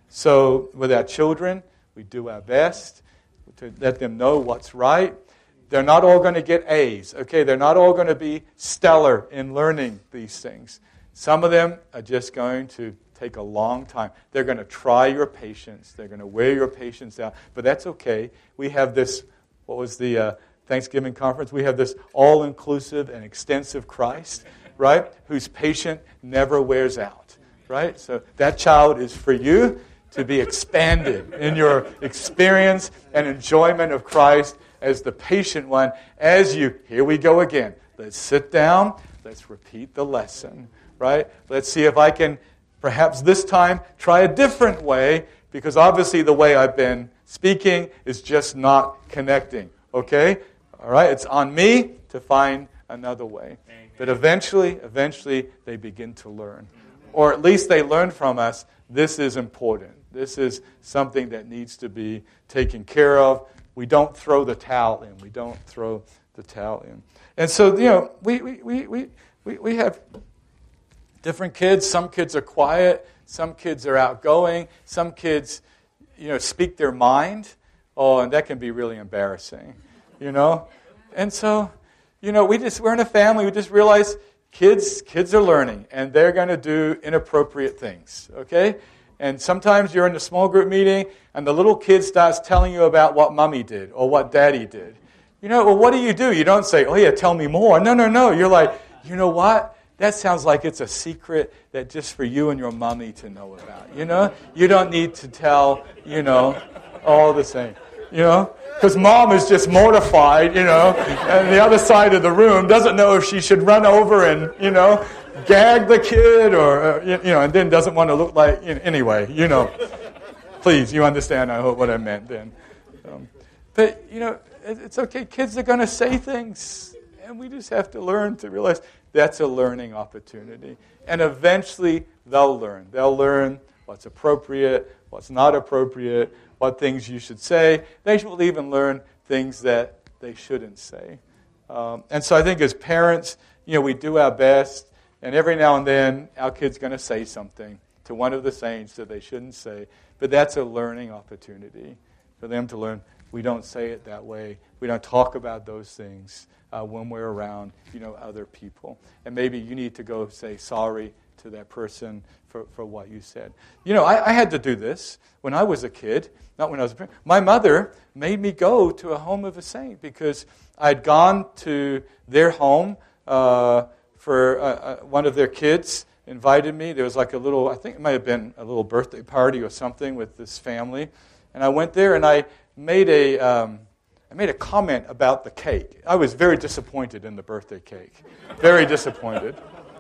So with our children, we do our best to let them know what's right. They're not all going to get A's, okay? They're not all going to be stellar in learning these things. Some of them are just going to take a long time. They're going to try your patience. They're going to wear your patience out. But that's okay. We have this, what was the uh, Thanksgiving conference? We have this all-inclusive and extensive Christ, right? Whose patience never wears out, right? So that child is for you to be expanded in your experience and enjoyment of Christ as the patient one. As you, here we go again. Let's sit down. Let's repeat the lesson, right? Let's see if I can perhaps this time try a different way, because obviously the way I've been speaking is just not connecting, okay? All right, it's on me to find another way. Amen. But eventually, eventually they begin to learn. Or at least they learn from us, this is important. This is something that needs to be taken care of. We don't throw the towel in. We don't throw the towel in. And so, you know, we we we we, we, we have different kids. Some kids are quiet. Some kids are outgoing. Some kids, you know, speak their mind. Oh, and that can be really embarrassing, you know. And so, you know, we just we're in a family. We just realize kids kids are learning, and they're going to do inappropriate things. Okay. And sometimes you're in a small group meeting, and the little kid starts telling you about what mommy did or what daddy did. You know, well, what do you do? You don't say, oh, yeah, tell me more. No, no, no. You're like, you know what? That sounds like it's a secret that just for you and your mommy to know about. You know? You don't need to tell, you know, all the same. You know? Because mom is just mortified, you know, and the other side of the room doesn't know if she should run over and, you know, gag the kid or, you know, and then doesn't want to look like, you know, anyway, you know. Please, you understand, I hope, what I meant then. Um, but, you know, it's okay. Kids are going to say things, and we just have to learn to realize that's a learning opportunity. And eventually they'll learn. They'll learn what's appropriate, what's not appropriate, what things you should say. They will even learn things that they shouldn't say. Um, and so I think as parents, you know, we do our best. And every now and then, our kid's going to say something to one of the saints that they shouldn't say. But that's a learning opportunity for them to learn. We don't say it that way. We don't talk about those things uh, when we're around, you know, other people. And maybe you need to go say sorry to that person for, for what you said. You know, I, I had to do this when I was a kid, not when I was a parent. My mother made me go to a home of a saint because I'd gone to their home uh, for uh, uh, one of their kids invited me. There was like a little, I think it might have been a little birthday party or something with this family. And I went there and I made a, um, I made a comment about the cake. I was very disappointed in the birthday cake. Very disappointed.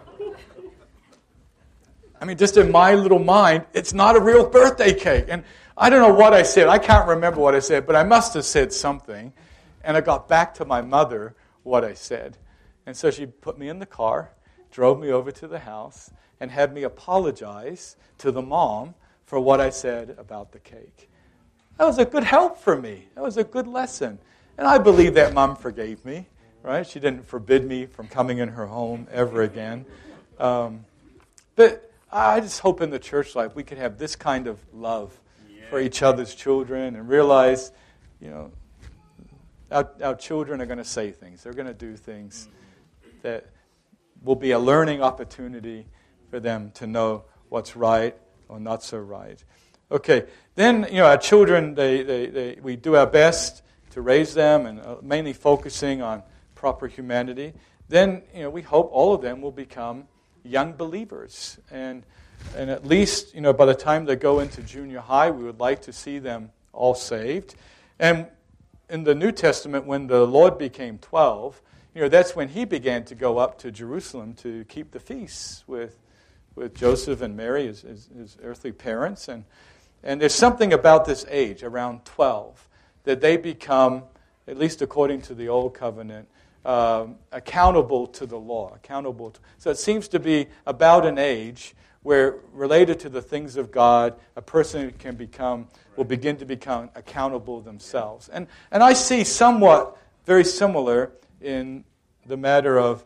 I mean, just in my little mind, it's not a real birthday cake. And I don't know what I said. I can't remember what I said, but I must have said something. And I got back to my mother what I said. And so she put me in the car, drove me over to the house, and had me apologize to the mom for what I said about the cake. That was a good help for me. That was a good lesson. And I believe that mom forgave me, right? She didn't forbid me from coming in her home ever again. Um, but I just hope in the church life we could have this kind of love yeah. for each other's children and realize, you know, our, our children are going to say things. They're going to do things that will be a learning opportunity for them to know what's right or not so right. Okay, then, you know, our children, they, they, they, we do our best to raise them and uh, mainly focusing on proper humanity. Then, you know, we hope all of them will become young believers. And and at least, you know, by the time they go into junior high, we would like to see them all saved. And in the New Testament, when the Lord became twelve, you know, that's when he began to go up to Jerusalem to keep the feasts with with Joseph and Mary, his, his, his earthly parents. And, and there's something about this age, around twelve, that they become, at least according to the Old Covenant, um, accountable to the law. Accountable. To, so it seems to be about an age where, related to the things of God, a person can become, will begin to become accountable themselves. And and I see somewhat very similar in the matter of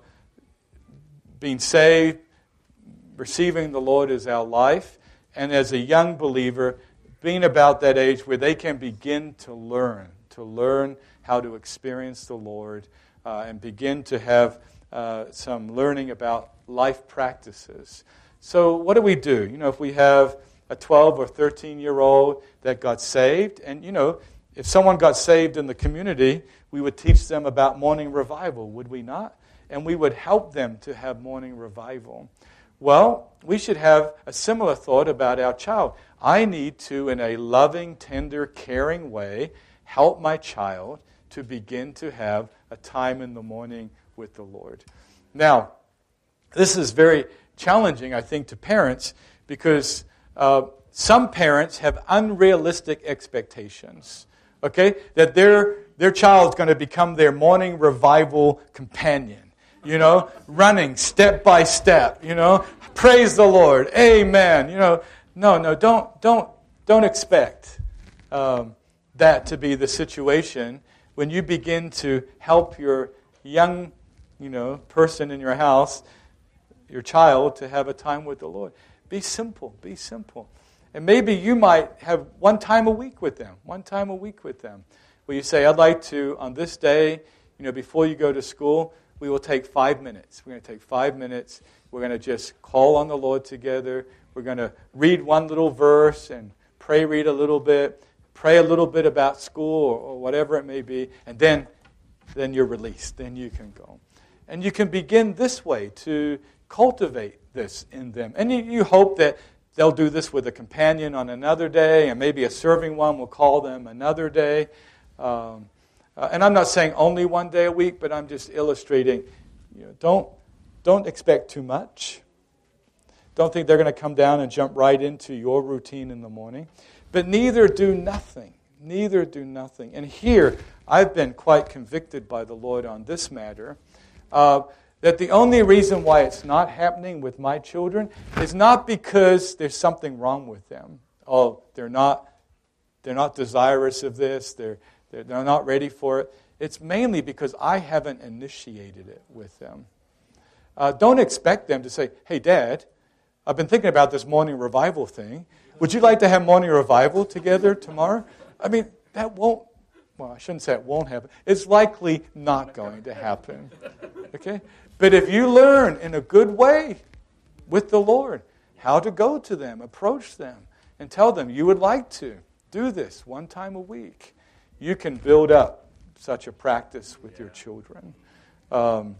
being saved, receiving the Lord as our life, and as a young believer, being about that age where they can begin to learn, to learn how to experience the Lord, uh, and begin to have uh, some learning about life practices. So what do we do? You know, if we have a twelve or thirteen-year-old that got saved, and, you know, if someone got saved in the community, we would teach them about morning revival, would we not? And we would help them to have morning revival. Well, we should have a similar thought about our child. I need to, in a loving, tender, caring way, help my child to begin to have a time in the morning with the Lord. Now, this is very challenging, I think, to parents because uh, some parents have unrealistic expectations, okay, that their their child's going to become their morning revival companion. You know, running step by step, you know, praise the Lord, amen. You know, no, no, don't don't don't expect um, that to be the situation when you begin to help your young, you know, person in your house, your child, to have a time with the Lord. Be simple, be simple. And maybe you might have one time a week with them, one time a week with them, where you say, I'd like to, on this day, you know, before you go to school, we will take five minutes. We're going to take five minutes. We're going to just call on the Lord together. We're going to read one little verse and pray, read a little bit, pray a little bit about school or, or whatever it may be, and then, then you're released. Then you can go. And you can begin this way to cultivate this in them. And you, you hope that they'll do this with a companion on another day, and maybe a serving one will call them another day. Um, Uh, and I'm not saying only one day a week, but I'm just illustrating, you know, don't, don't expect too much. Don't think they're going to come down and jump right into your routine in the morning. But neither do nothing. Neither do nothing. And here, I've been quite convicted by the Lord on this matter, uh, that the only reason why it's not happening with my children is not because there's something wrong with them. Oh, they're not, they're not desirous of this, they're They're not ready for it. It's mainly because I haven't initiated it with them. Uh, don't expect them to say, hey, Dad, I've been thinking about this morning revival thing. Would you like to have morning revival together tomorrow? I mean, that won't, well, I shouldn't say it won't happen. It's likely not going to happen. Okay? But if you learn in a good way with the Lord how to go to them, approach them, and tell them you would like to do this one time a week, you can build up such a practice with your children. Um,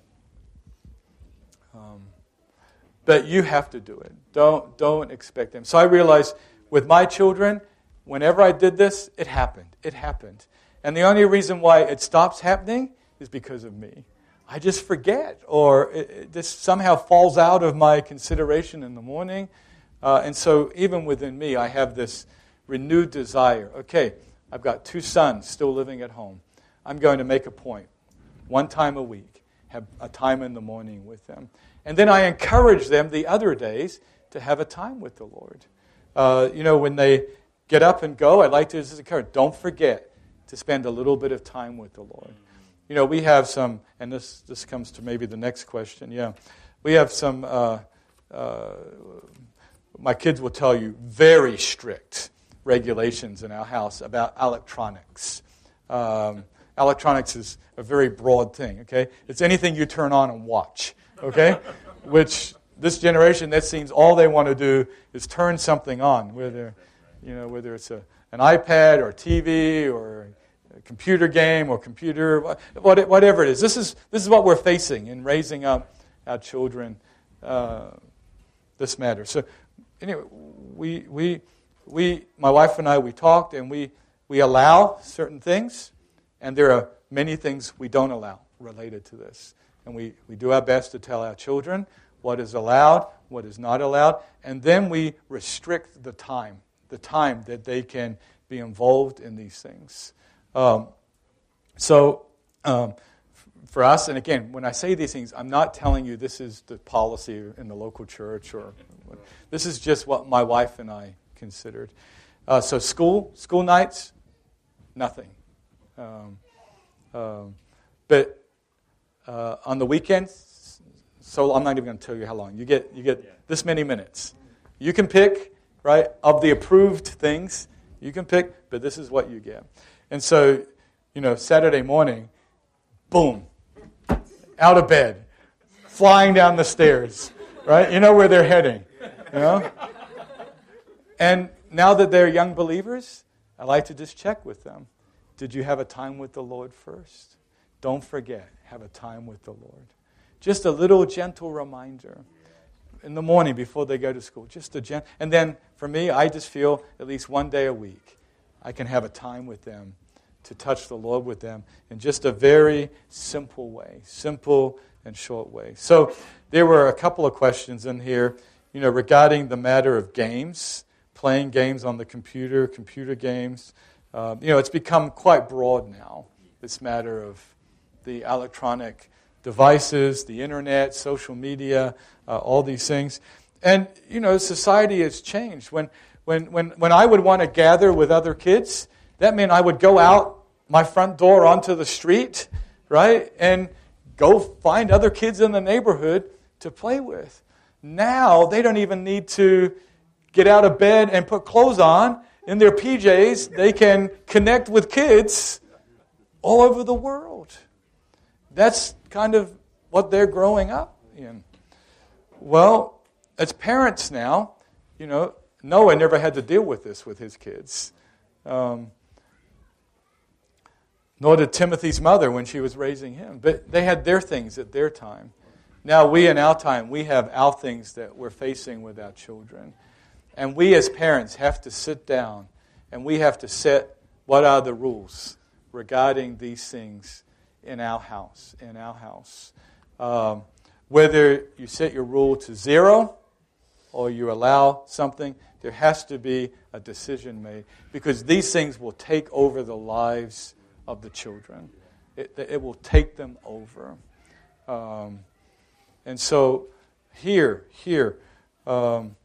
um, but you have to do it. Don't, don't expect them. So I realized with my children, whenever I did this, it happened. It happened. And the only reason why it stops happening is because of me. I just forget, or it, it just somehow falls out of my consideration in the morning. Uh, and so even within me, I have this renewed desire. Okay, I've got two sons still living at home. I'm going to make a point, one time a week, have a time in the morning with them. And then I encourage them the other days to have a time with the Lord. Uh, you know, when they get up and go, I like to just encourage, don't forget to spend a little bit of time with the Lord. You know, we have some, and this, this comes to maybe the next question, yeah. We have some, uh, uh, my kids will tell you, very strict regulations in our house about electronics. Um, electronics is a very broad thing, okay? It's anything you turn on and watch, okay? Which this generation, that seems all they want to do is turn something on, whether, you know, whether it's a, an iPad or T V or a computer game or computer, what, whatever it is. This is this is what we're facing in raising up our children. Uh, this matter. So, anyway, we we we my wife and I we talked, and we we allow certain things, and there are many things we don't allow related to this. And we, we do our best to tell our children what is allowed, what is not allowed, and then we restrict the time, the time that they can be involved in these things. Um, so um, for us, and again, when I say these things, I'm not telling you this is the policy in the local church, or this is just what my wife and I considered. Uh, so school, school nights, nothing. Um, um, but uh, on the weekends, so I'm not even going to tell you how long. You get you get yeah. this many minutes. You can pick, right, of the approved things. You can pick, but this is what you get. And so, you know, Saturday morning, boom, out of bed, flying down the stairs, right? You know where they're heading, you know? And now that they're young believers, I like to just check with them. Did you have a time with the Lord first? Don't forget, have a time with the Lord. Just a little gentle reminder in the morning before they go to school. Just a gent- And then for me, I just feel at least one day a week I can have a time with them to touch the Lord with them in just a very simple way, simple and short way. So there were a couple of questions in here, you know, regarding the matter of games, playing games on the computer, computer games. Um, you know, it's become quite broad now, this matter of the electronic devices, the internet, social media, uh, all these things. And, you know, society has changed. When, when, when, when I would want to gather with other kids, that meant I would go out my front door onto the street, right, and go find other kids in the neighborhood to play with. Now, they don't even need to get out of bed and put clothes on. In their P Js, they can connect with kids all over the world. That's kind of what they're growing up in. Well, as parents now, you know, Noah never had to deal with this with his kids. Um, nor did Timothy's mother when she was raising him. But they had their things at their time. Now we, in our time, we have our things that we're facing with our children. And we as parents have to sit down and we have to set what are the rules regarding these things in our house, in our house. Um, whether you set your rule to zero or you allow something, there has to be a decision made because these things will take over the lives of the children. It, it will take them over. Um, and so here, here, um,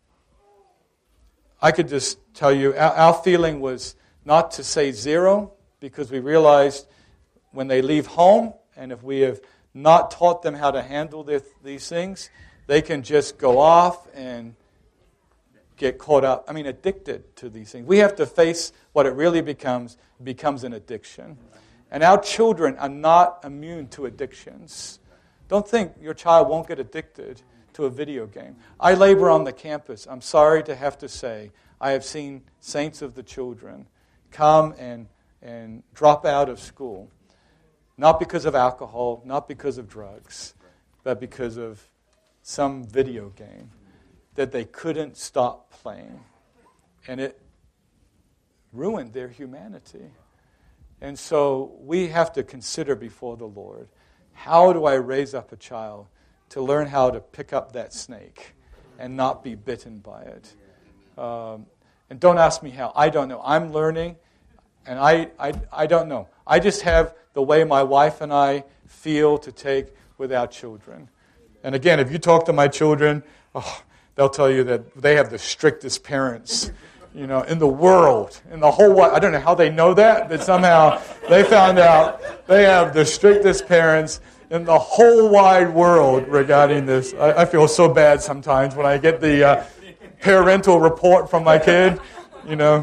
I could just tell you, our, our feeling was not to say zero because we realized when they leave home and if we have not taught them how to handle this, these things, they can just go off and get caught up, I mean, addicted to these things. We have to face what it really becomes, becomes an addiction. And our children are not immune to addictions. Don't think your child won't get addicted to a video game. I labor on the campus. I'm sorry to have to say, I have seen saints of the children come and, and drop out of school, not because of alcohol, not because of drugs, but because of some video game that they couldn't stop playing. And it ruined their humanity. And so we have to consider before the Lord, how do I raise up a child to learn how to pick up that snake and not be bitten by it? Um, and don't ask me how. I don't know. I'm learning, and I, I, I don't know. I just have the way my wife and I feel to take with our children. And again, if you talk to my children, oh, they'll tell you that they have the strictest parents, you know, in the world, in the whole world. I don't know how they know that, but somehow they found out they have the strictest parents in the whole wide world regarding this. I, I feel so bad sometimes when I get the uh, parental report from my kid, you know.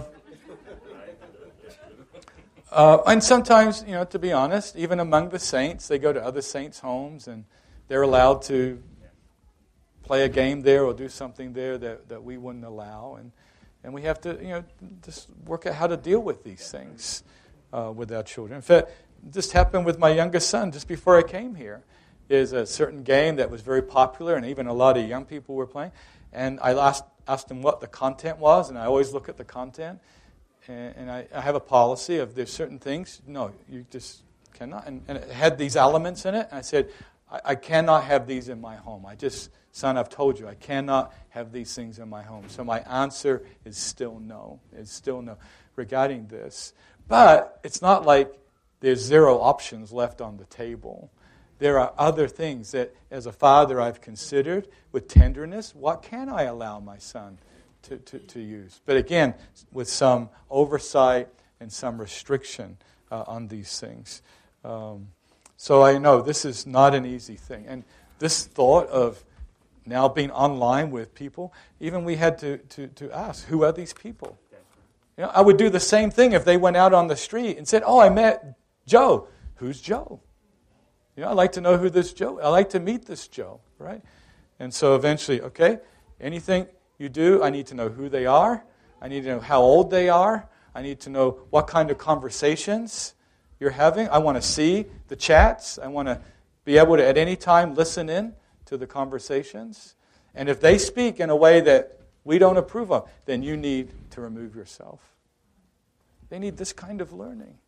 Uh, and sometimes, you know, to be honest, even among the saints, they go to other saints' homes and they're allowed to play a game there or do something there that, that we wouldn't allow. And, and we have to, you know, just work out how to deal with these things uh, with our children. In fact, this happened with my youngest son just before I came here. There's a certain game that was very popular, and even a lot of young people were playing. And I asked, asked him what the content was, and I always look at the content. And, and I, I have a policy of there's certain things, no, you just cannot. And, and it had these elements in it, and I said, I, I cannot have these in my home. I just, son, I've told you, I cannot have these things in my home. So my answer is still no. It's still no regarding this. But it's not like there's zero options left on the table. There are other things that, as a father, I've considered with tenderness. What can I allow my son to, to, to use? But again, with some oversight and some restriction uh, on these things. Um, so I know this is not an easy thing. And this thought of now being online with people, even we had to, to, to ask, who are these people? You know, I would do the same thing if they went out on the street and said, oh, I met Joe. Who's Joe? You know, I'd like to know who this Joe, I like to meet this Joe, right? And so eventually, okay, anything you do, I need to know who they are. I need to know how old they are. I need to know what kind of conversations you're having. I want to see the chats. I want to be able to, at any time, listen in to the conversations. And if they speak in a way that we don't approve of, then you need to remove yourself. They need this kind of learning.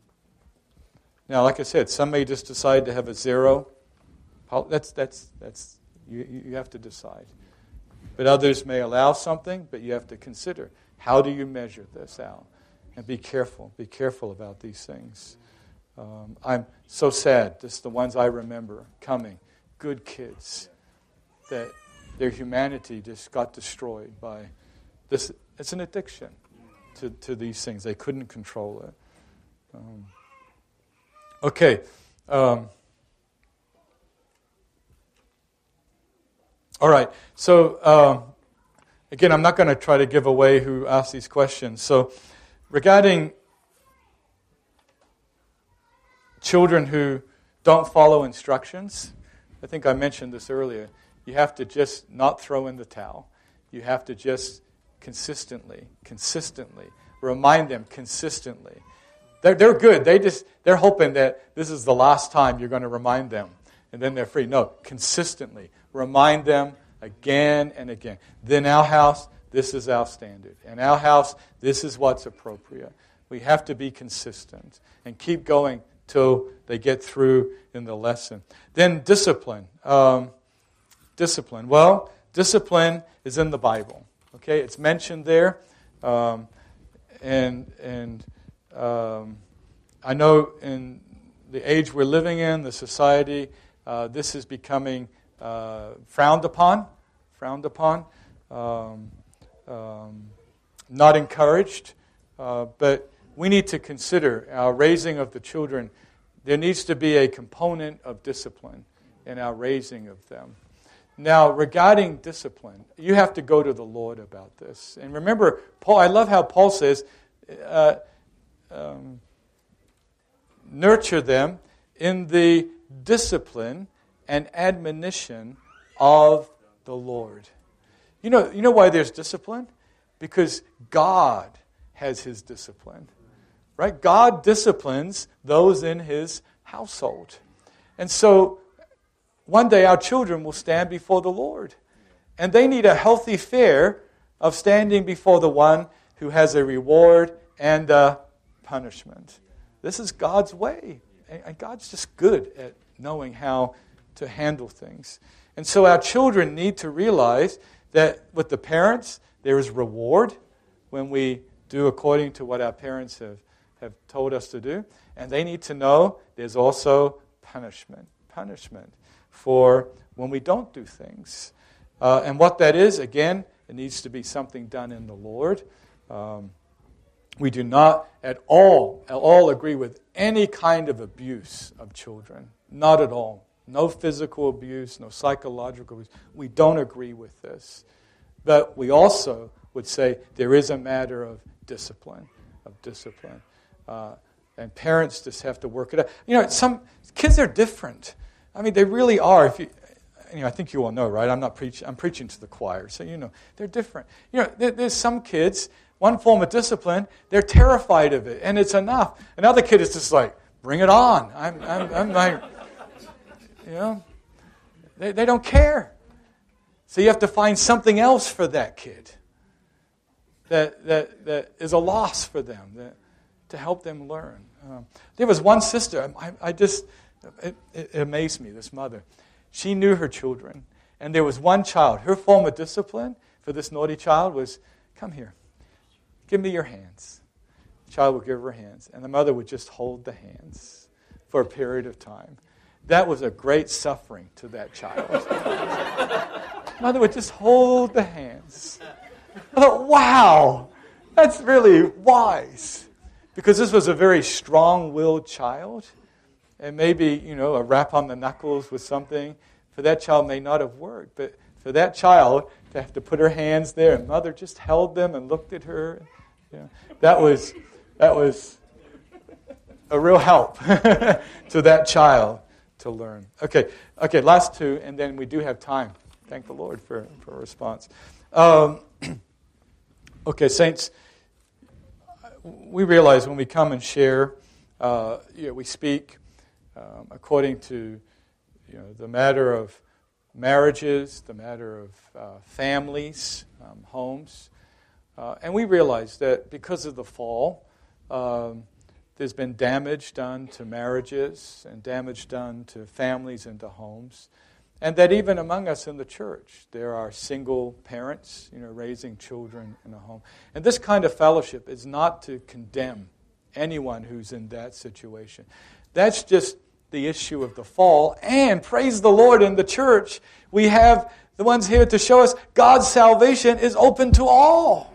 Now, like I said, some may just decide to have a zero. That's that's that's you you have to decide. But others may allow something, but you have to consider, how do you measure this out? And be careful. Be careful about these things. Um, I'm so sad, just the ones I remember coming, good kids, that their humanity just got destroyed by this. It's an addiction to, to these things. They couldn't control it. Um, Okay. Um, all right. So, um, again, I'm not going to try to give away who asked these questions. So, regarding children who don't follow instructions, I think I mentioned this earlier, you have to just not throw in the towel. You have to just consistently, consistently, remind them consistently. They're, they're good. They just, they're hoping that this is the last time you're going to remind them. And then they're free. No, consistently. Remind them again and again. Then our house, this is our standard. In our house, this is what's appropriate. We have to be consistent and keep going till they get through in the lesson. Then discipline. Um, discipline. Well, discipline is in the Bible. Okay, it's mentioned there. Um, and and... Um, I know in the age we're living in, the society, uh, this is becoming uh, frowned upon, frowned upon, um, um, not encouraged. Uh, but we need to consider our raising of the children. There needs to be a component of discipline in our raising of them. Now, regarding discipline, you have to go to the Lord about this. And remember, Paul. I love how Paul says, uh, Um, nurture them in the discipline and admonition of the Lord. You know, you know why there's discipline? Because God has His discipline, right? God disciplines those in His household. And so one day our children will stand before the Lord. And they need a healthy fear of standing before the one who has a reward and a punishment. This is God's way. And God's just good at knowing how to handle things. And so our children need to realize that with the parents, there is reward when we do according to what our parents have, have told us to do. And they need to know there's also punishment. Punishment for when we don't do things. Uh, and what that is, again, it needs to be something done in the Lord. Um, We do not at all, at all agree with any kind of abuse of children. Not at all. No physical abuse, no psychological abuse. We don't agree with this. But we also would say there is a matter of discipline, of discipline. Uh, and parents just have to work it out. You know, some kids are different. I mean, they really are. If you, you know, I think you all know, right? I'm not preaching. I'm preaching to the choir, so you know they're different. You know, there, there's some kids. One form of discipline, they're terrified of it, and it's enough. Another kid is just like, bring it on. I'm, I'm, I'm like, you know, they, they don't care. So you have to find something else for that kid that that that is a loss for them, that, to help them learn. Um, there was one sister. I, I just it, it amazed me. This mother, she knew her children, and there was one child. Her form of discipline for this naughty child was, come here. Give me your hands. The child would give her hands, and the mother would just hold the hands for a period of time. That was a great suffering to that child. The mother would just hold the hands. I thought, wow, that's really wise. Because this was a very strong-willed child, and maybe, you know, a rap on the knuckles with something, for that child may not have worked. But for that child to have to put her hands there, and mother just held them and looked at her. You know, that was that was a real help to that child to learn. Okay, okay, last two, and then we do have time. Thank the Lord for, for a response. Um, okay, saints, we realize when we come and share, uh, you know, we speak um, according to, you know, the matter of marriages, the matter of uh, families, um, homes. Uh, and we realize that because of the fall, um, there's been damage done to marriages and damage done to families and to homes. And that even among us in the church, there are single parents, you know, raising children in a home. And this kind of fellowship is not to condemn anyone who's in that situation. That's just the issue of the fall. And praise the Lord, in the church, we have the ones here to show us God's salvation is open to all.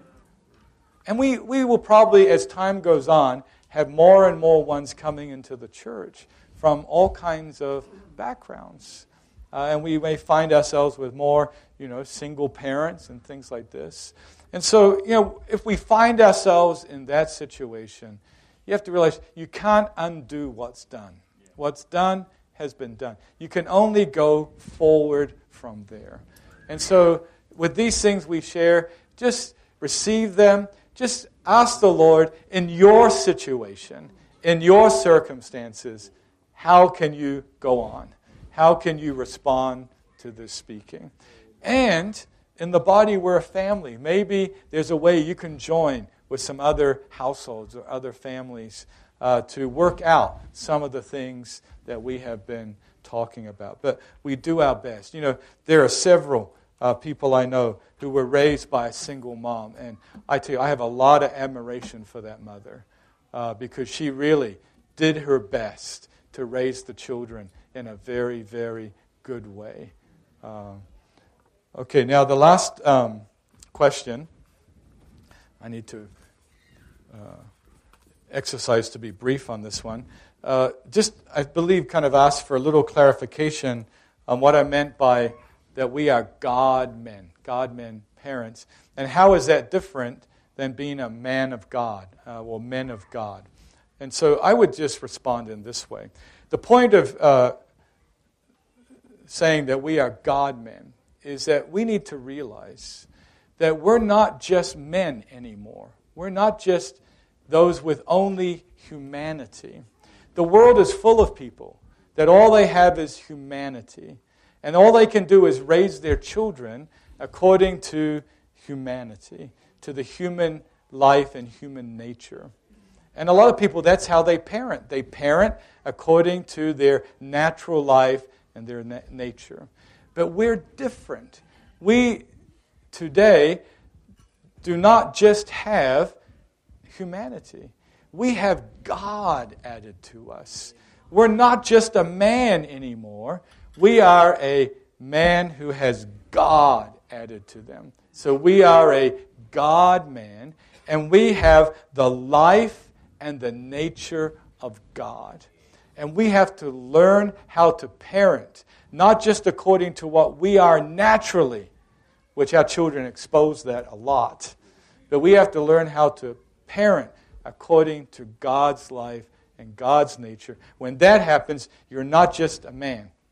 And we, we will probably, as time goes on, have more and more ones coming into the church from all kinds of backgrounds. Uh, and we may find ourselves with more, you know, single parents and things like this. And so, you know, if we find ourselves in that situation, you have to realize you can't undo what's done. What's done has been done. You can only go forward from there. And so, with these things we share, just receive them. Just ask the Lord, in your situation, in your circumstances, how can you go on? How can you respond to this speaking? And in the body, we're a family. Maybe there's a way you can join with some other households or other families uh, to work out some of the things that we have been talking about. But we do our best. You know, there are several uh, people I know who were raised by a single mom. And I tell you, I have a lot of admiration for that mother uh, because she really did her best to raise the children in a very, very good way. Uh, okay, now the last um, question, I need to uh, exercise to be brief on this one. Uh, just, I believe, kind of ask for a little clarification on what I meant by that we are God men, God men parents. And how is that different than being a man of God, uh, or men of God? And so I would just respond in this way. The point of uh, saying that we are God men is that we need to realize that we're not just men anymore. We're not just those with only humanity. The world is full of people that all they have is humanity. And all they can do is raise their children according to humanity, to the human life and human nature. And a lot of people, that's how they parent. They parent according to their natural life and their na- nature. But we're different. We, today, do not just have humanity. We have God added to us. We're not just a man anymore. We are a man who has God added to them. So we are a God man, and we have the life and the nature of God. And we have to learn how to parent, not just according to what we are naturally, which our children expose that a lot, but we have to learn how to parent according to God's life and God's nature. When that happens, you're not just a man.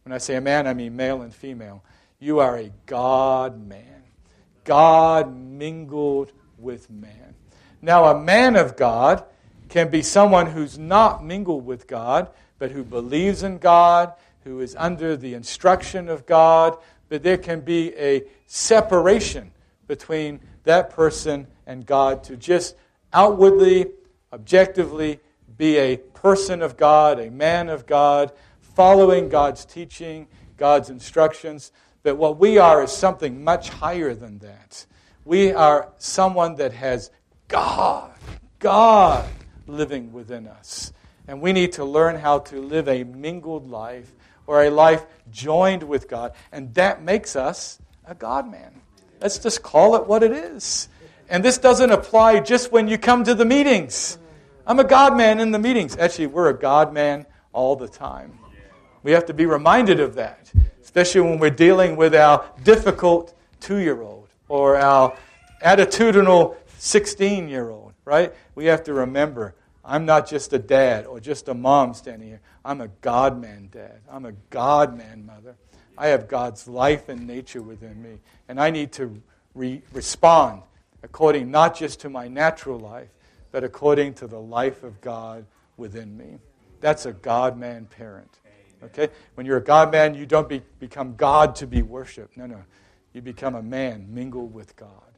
When I say a man, I mean male and female. You are a God-man. God mingled with man. Now, a man of God can be someone who's not mingled with God, but who believes in God, who is under the instruction of God, but there can be a separation between that person and God to just outwardly, objectively be a person of God, a man of God, following God's teaching, God's instructions. But what we are is something much higher than that. We are someone that has God, God living within us. And we need to learn how to live a mingled life or a life joined with God. And that makes us a God-man. Let's just call it what it is. And this doesn't apply just when you come to the meetings. I'm a God-man in the meetings. Actually, we're a God-man all the time. We have to be reminded of that, especially when we're dealing with our difficult two-year-old or our attitudinal sixteen-year-old, right? We have to remember, I'm not just a dad or just a mom standing here. I'm a God-man dad. I'm a God-man mother. I have God's life and nature within me. And I need to re- respond according not just to my natural life, but according to the life of God within me. That's a God-man parent. Okay? When you're a God-man, you don't be, become God to be worshipped. No, no. You become a man mingled with God.